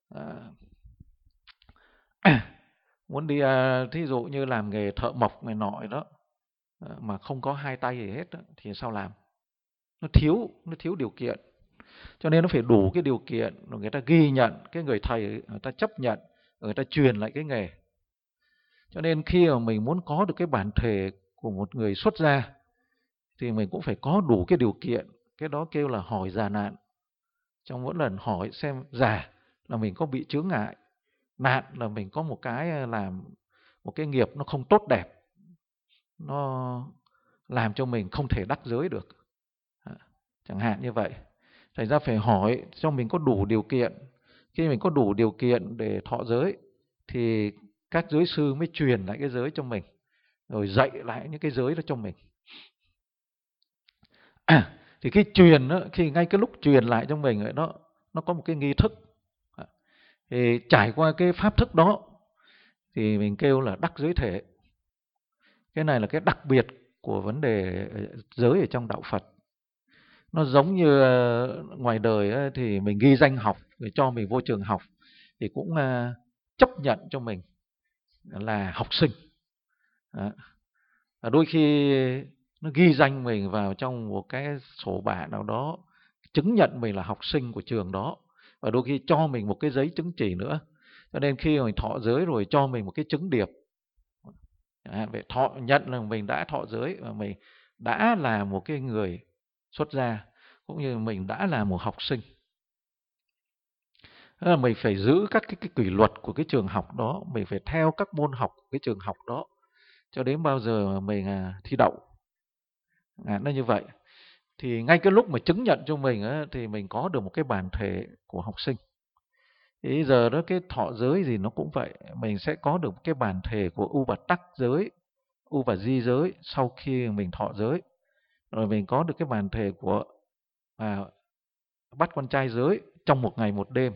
à, muốn đi à, thí dụ như làm nghề thợ mộc này nọ đó, à, mà không có hai tay gì hết đó, thì sao làm? Nó thiếu, nó thiếu điều kiện. Cho nên nó phải đủ cái điều kiện rồi người ta ghi nhận, cái người thầy người ta chấp nhận, người ta truyền lại cái nghề. Cho nên khi mà mình muốn có được cái bản thể của một người xuất gia thì mình cũng phải có đủ cái điều kiện. Cái đó kêu là hỏi già nạn. Trong mỗi lần hỏi xem già là mình có bị chướng ngại, nạn là mình có một cái làm một cái nghiệp nó không tốt đẹp, nó làm cho mình không thể đắc giới được, chẳng hạn như vậy. Thành ra phải hỏi cho mình có đủ điều kiện. Khi mình có đủ điều kiện để thọ giới thì các giới sư mới truyền lại cái giới cho mình, rồi dạy lại những cái giới đó cho mình. À, thì cái truyền đó, khi ngay cái lúc truyền lại cho mình ấy đó, nó có một cái nghi thức. Thì trải qua cái pháp thức đó thì mình kêu là đắc giới thể. Cái này là cái đặc biệt của vấn đề giới ở trong đạo Phật. Nó giống như ngoài đời thì mình ghi danh học, rồi cho mình vô trường học thì cũng chấp nhận cho mình là học sinh. Đó. Và đôi khi nó ghi danh mình vào trong một cái sổ bạ nào đó, chứng nhận mình là học sinh của trường đó, và đôi khi cho mình một cái giấy chứng chỉ nữa. Cho nên khi mình thọ giới rồi cho mình một cái chứng điệp, à, về thọ nhận là mình đã thọ giới và mình đã là một cái người xuất gia, cũng như mình đã là một học sinh. Đó là mình phải giữ các cái, cái kỷ luật của cái trường học đó, mình phải theo các môn học của cái trường học đó cho đến bao giờ mà mình à, thi đậu. À, nó như vậy. Thì ngay cái lúc mà chứng nhận cho mình á, thì mình có được một cái bản thể của học sinh. Thì giờ đó cái thọ giới gì nó cũng vậy, mình sẽ có được cái bản thể của U và Tắc giới, U và Di giới sau khi mình thọ giới. Rồi mình có được cái bản thể của à, bắt con trai giới trong một ngày một đêm.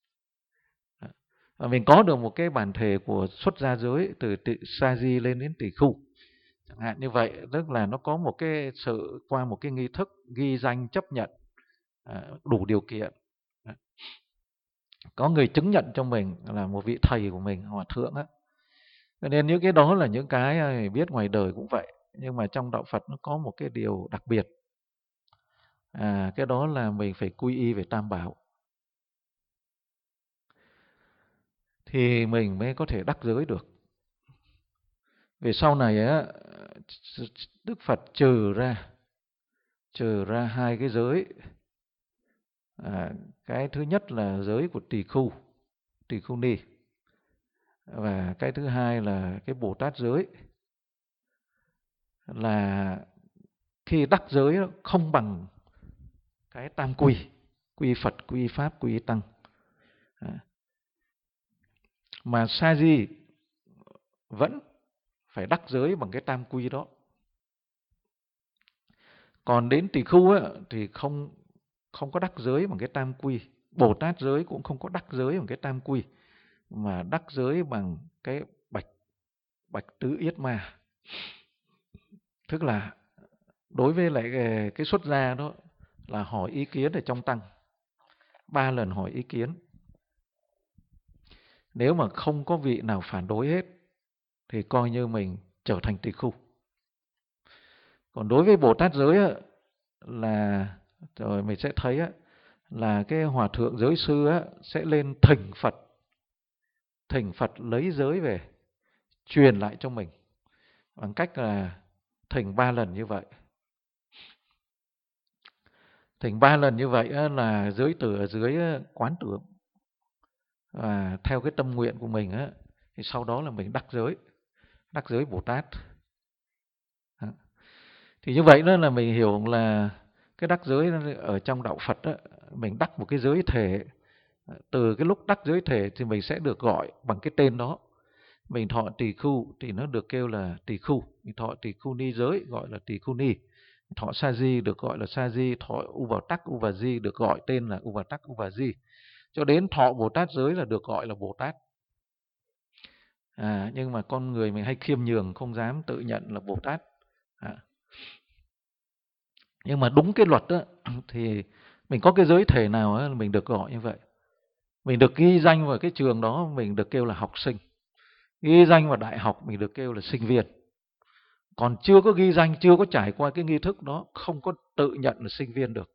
Và mình có được một cái bản thể của xuất gia giới từ sa di lên đến tỳ khu. Chẳng hạn như vậy, tức là nó có một cái sự qua một cái nghi thức ghi danh chấp nhận đủ điều kiện. Có người chứng nhận cho mình là một vị thầy của mình, hòa thượng á. Cho nên những cái đó là những cái biết ngoài đời cũng vậy, nhưng mà trong đạo Phật nó có một cái điều đặc biệt. À, cái đó là mình phải quy y về Tam Bảo thì mình mới có thể đắc giới được. Về sau này á, Đức Phật trừ ra trừ ra hai cái giới. À, cái thứ nhất là giới của tỳ khu, tỳ khu ni, và cái thứ hai là cái Bồ Tát giới. Là khi đắc giới không bằng cái tam quy, quy Phật, quy Pháp, quy Tăng. À, mà sa di vẫn phải đắc giới bằng cái tam quy đó. Còn đến tỳ khu á, thì không không có đắc giới bằng cái tam quy. Bồ Tát giới cũng không có đắc giới bằng cái tam quy, mà đắc giới bằng cái bạch bạch tứ yết ma. Tức là đối với lại cái xuất gia đó là hỏi ý kiến ở trong tăng, ba lần hỏi ý kiến. Nếu mà không có vị nào phản đối hết thì coi như mình trở thành tỳ khu. Còn đối với Bồ Tát giới á, là rồi mình sẽ thấy á, là cái hòa thượng giới sư á, sẽ lên thỉnh Phật, thỉnh Phật lấy giới về truyền lại cho mình bằng cách là thỉnh ba lần như vậy. Thỉnh ba lần như vậy á, là giới tử ở dưới quán tưởng và theo cái tâm nguyện của mình á, thì sau đó là mình đắc giới, đắc giới Bồ Tát. Thì như vậy đó là mình hiểu là cái đắc giới ở trong đạo Phật đó, mình đắc một cái giới thể. Từ cái lúc đắc giới thể thì mình sẽ được gọi bằng cái tên đó. Mình thọ tỳ khu thì nó được kêu là tỳ khu. Mình thọ tỳ khu ni giới gọi là tỳ khu ni. Thọ sa di được gọi là sa di. Thọ u vào tắc, u vào di được gọi tên là u vào tắc, u vào di. Cho đến thọ Bồ Tát giới là được gọi là Bồ Tát. À, nhưng mà con người mình hay khiêm nhường, không dám tự nhận là Bồ Tát. À. Nhưng mà đúng cái luật đó, thì mình có cái giới thể nào đó, mình được gọi như vậy. Mình được ghi danh vào cái trường đó, mình được kêu là học sinh. Ghi danh vào đại học, mình được kêu là sinh viên. Còn chưa có ghi danh, chưa có trải qua cái nghi thức đó, không có tự nhận là sinh viên được.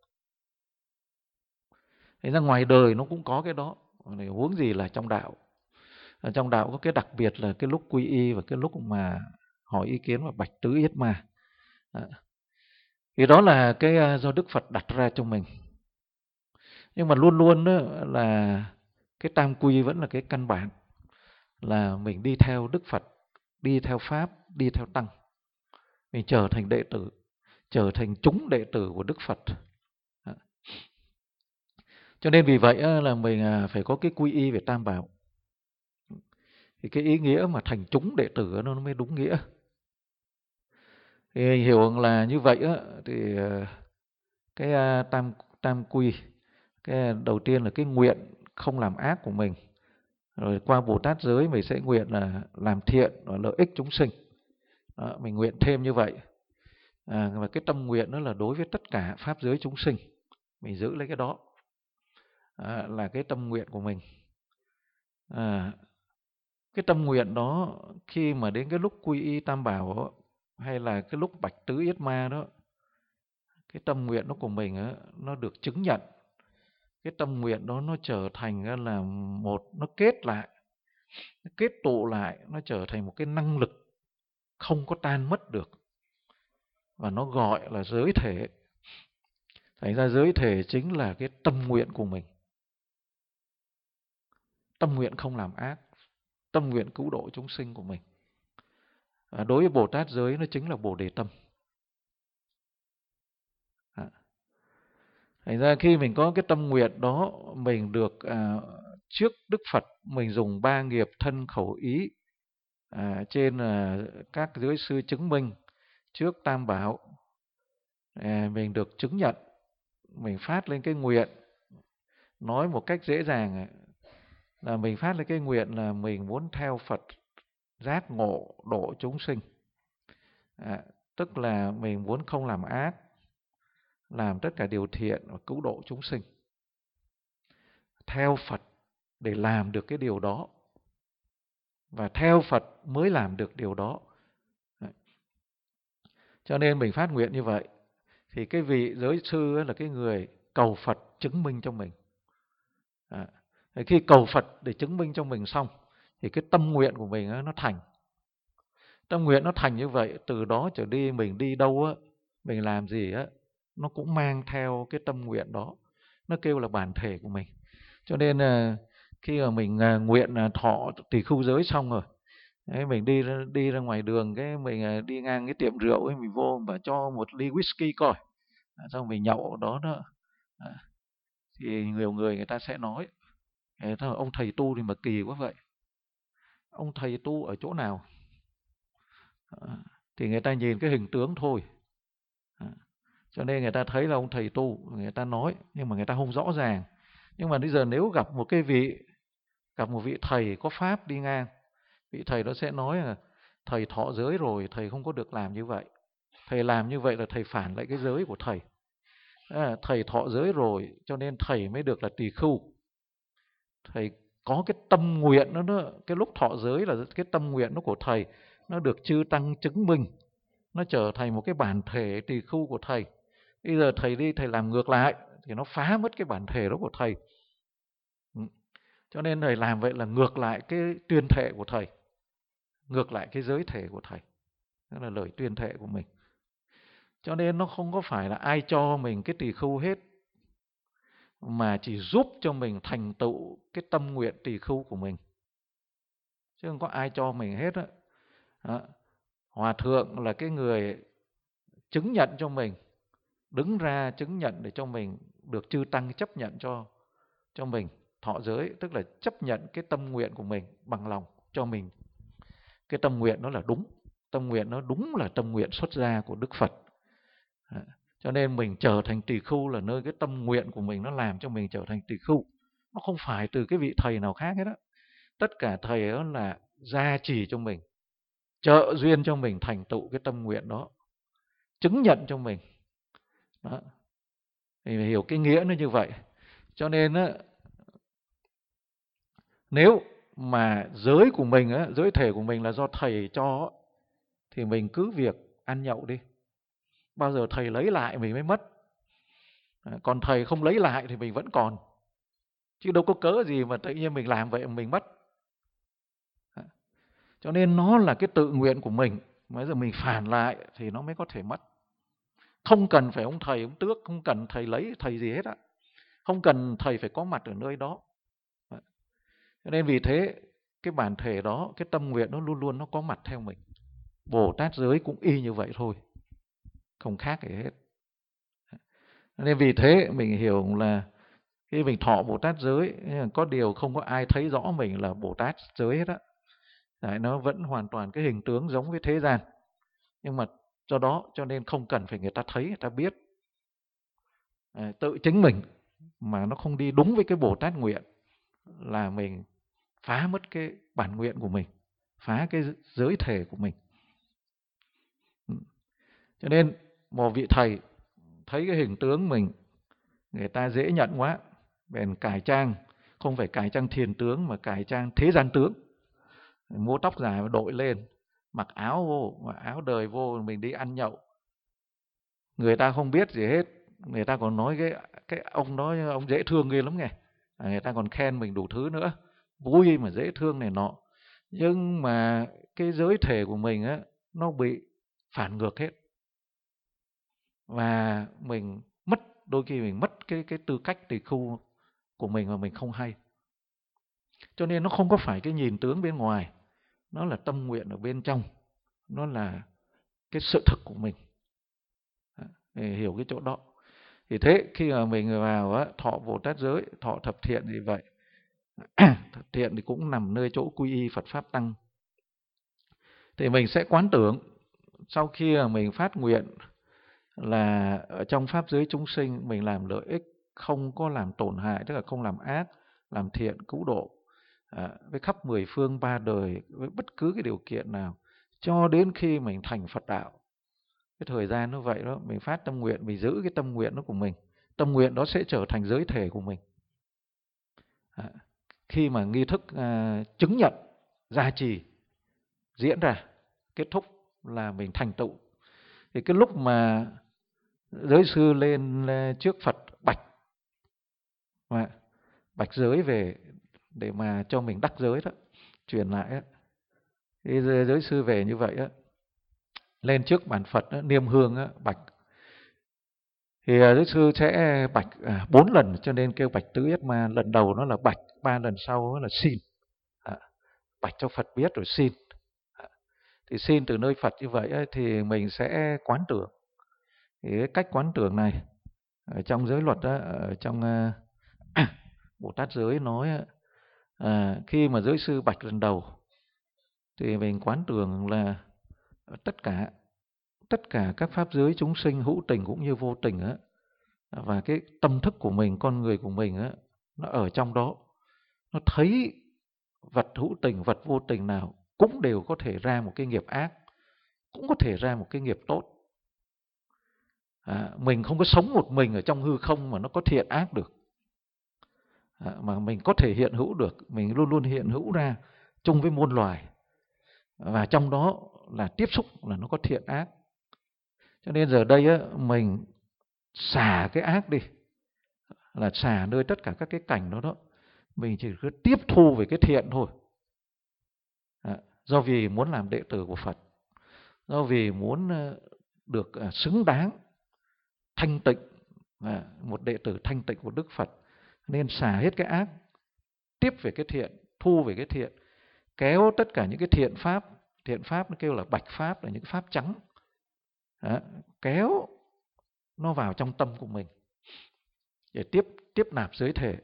Thế ra ngoài đời nó cũng có cái đó, huống gì là trong đạo. Ở trong đạo có cái đặc biệt là cái lúc quy y và cái lúc mà hỏi ý kiến và bạch tứ yết ma. Thì đó là cái do Đức Phật đặt ra cho mình. Nhưng mà luôn luôn đó là cái tam quy vẫn là cái căn bản, là mình đi theo Đức Phật, đi theo Pháp, đi theo Tăng. Mình trở thành đệ tử, trở thành chúng đệ tử của Đức Phật. Cho nên vì vậy là mình phải có cái quy y về Tam Bảo. Thì cái ý nghĩa mà thành chúng đệ tử nó mới đúng nghĩa. Thì hiểu là như vậy á, thì cái tam tam quy, cái đầu tiên là cái nguyện không làm ác của mình. Rồi qua Bồ Tát giới mình sẽ nguyện là làm thiện và lợi ích chúng sinh. Đó, mình nguyện thêm như vậy. À, và cái tâm nguyện đó là đối với tất cả pháp giới chúng sinh. Mình giữ lấy cái đó. À, là cái tâm nguyện của mình. À, cái tâm nguyện đó khi mà đến cái lúc quy y Tam Bảo đó, hay là cái lúc bạch tứ yết ma đó, cái tâm nguyện đó của mình đó, nó được chứng nhận. Cái tâm nguyện đó nó trở thành là một, nó kết lại, nó kết tụ lại, nó trở thành một cái năng lực không có tan mất được. Và nó gọi là giới thể. Thành ra giới thể chính là cái tâm nguyện của mình. Tâm nguyện không làm ác, tâm nguyện cứu độ chúng sinh của mình. À, đối với Bồ Tát giới nó chính là Bồ Đề tâm. À, thành ra khi mình có cái tâm nguyện đó, mình được à, trước Đức Phật mình dùng ba nghiệp thân khẩu ý à, trên à, các giới sư chứng minh, trước Tam Bảo à, mình được chứng nhận, mình phát lên cái nguyện. Nói một cách dễ dàng là mình phát lên cái nguyện là mình muốn theo Phật giác ngộ độ chúng sinh. À, tức là mình muốn không làm ác, làm tất cả điều thiện và cứu độ chúng sinh. Theo Phật để làm được cái điều đó, và theo Phật mới làm được điều đó. Cho nên mình phát nguyện như vậy. Thì cái vị giới sư là cái người cầu Phật chứng minh cho mình. À, khi cầu Phật để chứng minh cho mình xong, thì cái tâm nguyện của mình nó thành. Tâm nguyện nó thành như vậy, từ đó trở đi mình đi đâu á, mình làm gì á, nó cũng mang theo cái tâm nguyện đó. Nó kêu là bản thể của mình. Cho nên khi mà mình nguyện thọ tỳ khưu giới xong rồi, đấy, mình đi đi ra ngoài đường, cái mình đi ngang cái tiệm rượu ấy, mình vô và cho một ly whisky coi, xong mình nhậu đó đó, thì nhiều người người ta sẽ nói, ông thầy tu thì mà kỳ quá vậy. Ông thầy tu ở chỗ nào? Thì người ta nhìn cái hình tướng thôi. Cho nên người ta thấy là ông thầy tu, người ta nói, nhưng mà người ta không rõ ràng. Nhưng mà bây giờ nếu gặp một cái vị, gặp một vị thầy có pháp đi ngang, vị thầy đó sẽ nói là thầy thọ giới rồi, thầy không có được làm như vậy. Thầy làm như vậy là thầy phản lại cái giới của thầy. À, thầy thọ giới rồi, cho nên thầy mới được là tỳ khưu. Thầy có cái tâm nguyện đó, đó, cái lúc thọ giới là cái tâm nguyện đó của thầy, nó được chư tăng chứng minh, nó trở thành một cái bản thể tỳ khưu của thầy. Bây giờ thầy đi, thầy làm ngược lại, thì nó phá mất cái bản thể đó của thầy. Cho nên thầy làm vậy là ngược lại cái tuyên thệ của thầy, ngược lại cái giới thể của thầy. Đó là lời tuyên thệ của mình. Cho nên nó không có phải là ai cho mình cái tỳ khưu hết, mà chỉ giúp cho mình thành tựu cái tâm nguyện tỳ khưu của mình, chứ không có ai cho mình hết á. Đó. Hòa thượng là cái người chứng nhận cho mình, đứng ra chứng nhận để cho mình được chư tăng chấp nhận cho cho mình thọ giới, tức là chấp nhận cái tâm nguyện của mình bằng lòng cho mình. Cái tâm nguyện nó là đúng, tâm nguyện nó đúng là tâm nguyện xuất gia của Đức Phật. Cho nên mình trở thành tỳ khưu là nơi cái tâm nguyện của mình nó làm cho mình trở thành tỳ khưu. Nó không phải từ cái vị thầy nào khác hết á. Tất cả thầy đó là gia trì cho mình, trợ duyên cho mình thành tựu cái tâm nguyện đó, chứng nhận cho mình. Đó. Thì phải hiểu cái nghĩa nó như vậy. Cho nên á, nếu mà giới của mình á, giới thể của mình là do thầy cho, thì mình cứ việc ăn nhậu đi. Bao giờ thầy lấy lại mình mới mất. Còn thầy không lấy lại thì mình vẫn còn. Chứ đâu có cớ gì mà tự nhiên mình làm vậy mà mình mất. Cho nên nó là cái tự nguyện của mình. Bây giờ mình phản lại thì nó mới có thể mất. Không cần phải ông thầy, ông tước, không cần thầy lấy thầy gì hết á. Không cần thầy phải có mặt ở nơi đó. Cho nên vì thế, cái bản thể đó, cái tâm nguyện nó luôn luôn nó có mặt theo mình. Bồ Tát giới cũng y như vậy thôi, không khác gì hết. Nên vì thế mình hiểu là khi mình thọ Bồ Tát giới, có điều không có ai thấy rõ mình là Bồ Tát giới hết á. Đấy, nó vẫn hoàn toàn cái hình tướng giống với thế gian. Nhưng mà do đó cho nên không cần phải người ta thấy, người ta biết. À, tự chính mình mà nó không đi đúng với cái Bồ Tát nguyện là mình phá mất cái bản nguyện của mình, phá cái giới thể của mình. Cho nên một vị thầy thấy cái hình tướng mình người ta dễ nhận quá, bèn cải trang, không phải cải trang thiền tướng mà cải trang thế gian tướng, mua tóc dài và đội lên, mặc áo vô, áo đời vô, mình đi ăn nhậu. Người ta không biết gì hết, người ta còn nói cái cái ông đó ông dễ thương ghê lắm nghe, người ta còn khen mình đủ thứ nữa, vui mà dễ thương này nọ. Nhưng mà cái giới thể của mình á, nó bị phản ngược hết, và mình mất, đôi khi mình mất cái cái tư cách tỳ khưu của mình mà mình không hay. Cho nên nó không có phải cái nhìn tướng bên ngoài, nó là tâm nguyện ở bên trong, nó là cái sự thực của mình. Để hiểu cái chỗ đó. Thì thế khi mà mình vào á, thọ Bồ Tát giới, thọ thập thiện thì vậy. Thập thiện thì cũng nằm nơi chỗ quy y Phật Pháp Tăng. Thì mình sẽ quán tưởng sau khi mà mình phát nguyện là ở trong pháp giới chúng sinh mình làm lợi ích, không có làm tổn hại, tức là không làm ác, làm thiện cứu độ à, với khắp mười phương ba đời, với bất cứ cái điều kiện nào, cho đến khi mình thành Phật đạo. Cái thời gian nó vậy đó, mình phát tâm nguyện, mình giữ cái tâm nguyện đó của mình, tâm nguyện đó sẽ trở thành giới thể của mình. À, khi mà nghi thức à, chứng nhận, gia trì diễn ra, kết thúc là mình thành tựu. Thì cái lúc mà giới sư lên trước Phật bạch mà bạch giới về để mà cho mình đắc giới đó, truyền lại đó. Thì giới sư về như vậy đó, lên trước bàn Phật đó, niêm hương đó, bạch. Thì giới sư sẽ bạch à, bốn lần, cho nên kêu bạch tứ yết ma. Lần đầu nó là bạch, ba lần sau là xin. À, bạch cho Phật biết rồi xin. À, thì xin từ nơi Phật như vậy ấy, thì mình sẽ quán tưởng. Thì cái cách quán tưởng này ở trong giới luật đó, ở trong uh, Bồ Tát giới nói à, khi mà giới sư bạch lần đầu thì mình quán tưởng là tất cả tất cả các pháp giới chúng sinh hữu tình cũng như vô tình á, và cái tâm thức của mình, con người của mình á, nó ở trong đó, nó thấy vật hữu tình, vật vô tình nào cũng đều có thể ra một cái nghiệp ác, cũng có thể ra một cái nghiệp tốt. À, mình không có sống một mình ở trong hư không mà nó có thiện ác được, à, mà mình có thể hiện hữu được, mình luôn luôn hiện hữu ra chung với muôn loài, và trong đó là tiếp xúc là nó có thiện ác. Cho nên giờ đây á, mình xả cái ác đi, là xả nơi tất cả các cái cảnh đó đó, mình chỉ cứ tiếp thu về cái thiện thôi. À, do vì muốn làm đệ tử của Phật, do vì muốn được xứng đáng thanh tịnh, à, một đệ tử thanh tịnh của Đức Phật, nên xả hết cái ác, tiếp về cái thiện, thu về cái thiện, kéo tất cả những cái thiện pháp, thiện pháp nó kêu là bạch pháp, là những pháp trắng, à, kéo nó vào trong tâm của mình để tiếp tiếp nạp giới thể.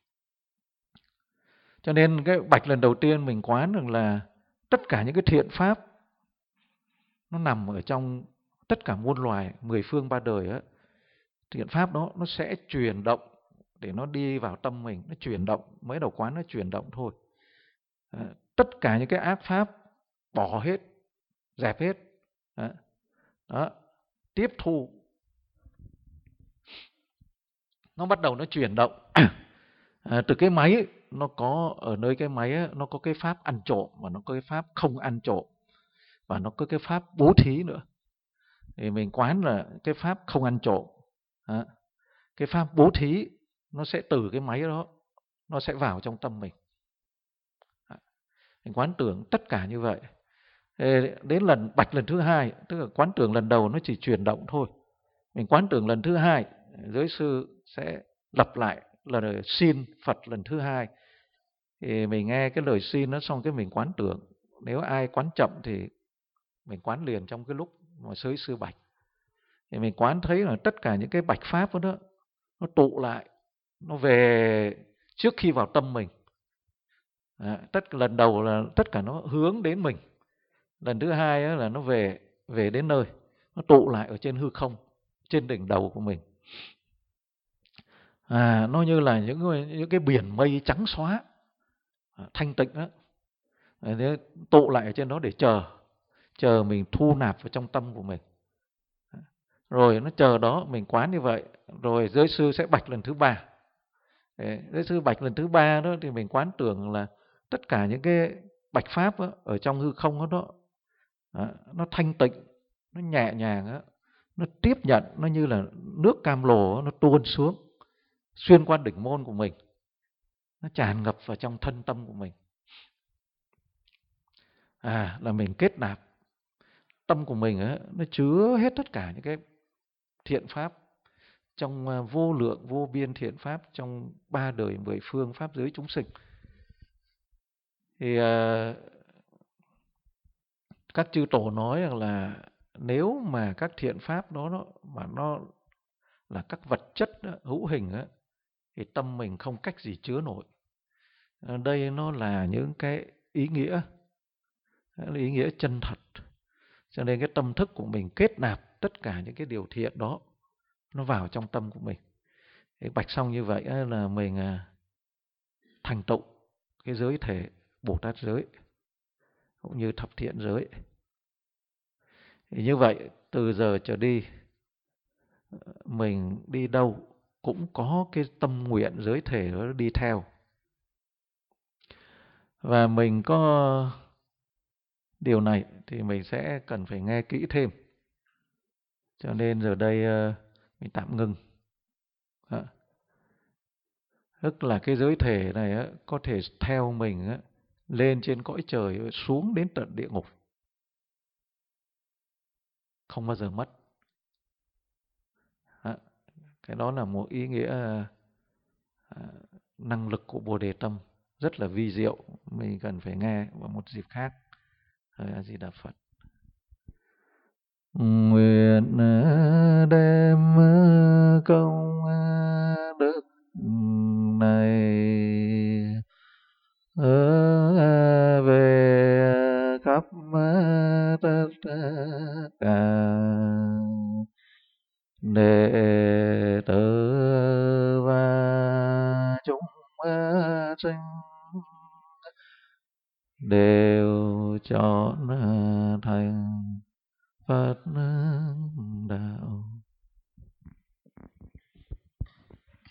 Cho nên cái bạch lần đầu tiên mình quán được là tất cả những cái thiện pháp nó nằm ở trong tất cả muôn loài, mười phương ba đời á, thiện pháp đó nó sẽ chuyển động để nó đi vào tâm mình, nó chuyển động, mới đầu quán nó chuyển động thôi. À, tất cả những cái ác pháp bỏ hết, dẹp hết. Đó, đó. Tiếp thu, nó bắt đầu nó chuyển động. À, từ cái máy ấy, nó có ở nơi cái máy ấy, nó có cái pháp ăn trộm, và nó có cái pháp không ăn trộm, và nó có cái pháp bố thí nữa. Thì mình quán là cái pháp không ăn trộm, à, cái pháp bố thí nó sẽ từ cái máy đó nó sẽ vào trong tâm mình. À, mình quán tưởng tất cả như vậy. Đến lần bạch lần thứ hai, tức là quán tưởng lần đầu nó chỉ chuyển động thôi, mình quán tưởng lần thứ hai, giới sư sẽ lặp lại là xin Phật lần thứ hai. Thì mình nghe cái lời xin nó xong cái mình quán tưởng. Nếu ai quán chậm thì mình quán liền trong cái lúc mà giới sư bạch. Thì mình quán thấy là tất cả những cái bạch pháp đó nó tụ lại, nó về trước khi vào tâm mình. À, tất lần đầu là tất cả nó hướng đến mình, lần thứ hai là nó về về đến nơi, nó tụ lại ở trên hư không, trên đỉnh đầu của mình. À, nó như là những những cái biển mây trắng xóa, thanh tịnh đó, à, tụ lại ở trên đó để chờ chờ mình thu nạp vào trong tâm của mình. Rồi nó chờ đó, mình quán như vậy. Rồi giới sư sẽ bạch lần thứ ba. Giới sư bạch lần thứ ba đó thì mình quán tưởng là tất cả những cái bạch pháp đó, ở trong hư không đó, đó, đó nó thanh tịnh, nó nhẹ nhàng đó, nó tiếp nhận, nó như là nước cam lồ đó, nó tuôn xuống xuyên qua đỉnh môn của mình, nó tràn ngập vào trong thân tâm của mình. À, là mình kết nạp tâm của mình á, nó chứa hết tất cả những cái thiện pháp trong vô lượng vô biên thiện pháp trong ba đời mười phương pháp giới chúng sinh. Thì uh, các chư tổ nói rằng là nếu mà các thiện pháp đó, đó mà nó là các vật chất đó, hữu hình đó, thì tâm mình không cách gì chứa nổi. À, đây nó là những cái ý nghĩa, ý nghĩa chân thật. Cho nên cái tâm thức của mình kết nạp tất cả những cái điều thiện đó nó vào trong tâm của mình. Thì bạch xong như vậy là mình thành tựu cái giới thể Bồ Tát giới cũng như thập thiện giới. Thì như vậy từ giờ trở đi mình đi đâu cũng có cái tâm nguyện giới thể đó đi theo. Và mình có điều này thì mình sẽ cần phải nghe kỹ thêm. Cho nên giờ đây mình tạm ngừng. Đó. Tức là cái giới thể này á, có thể theo mình á, lên trên cõi trời, xuống đến tận địa ngục, không bao giờ mất. Đó. Cái đó là một ý nghĩa à, năng lực của Bồ Đề Tâm rất là vi diệu, mình cần phải nghe vào một dịp khác. A Di Đà Phật. Nguyện đem công đức này về khắp tất cả đệ tử và chúng sinh đều chọn thành Phật đạo.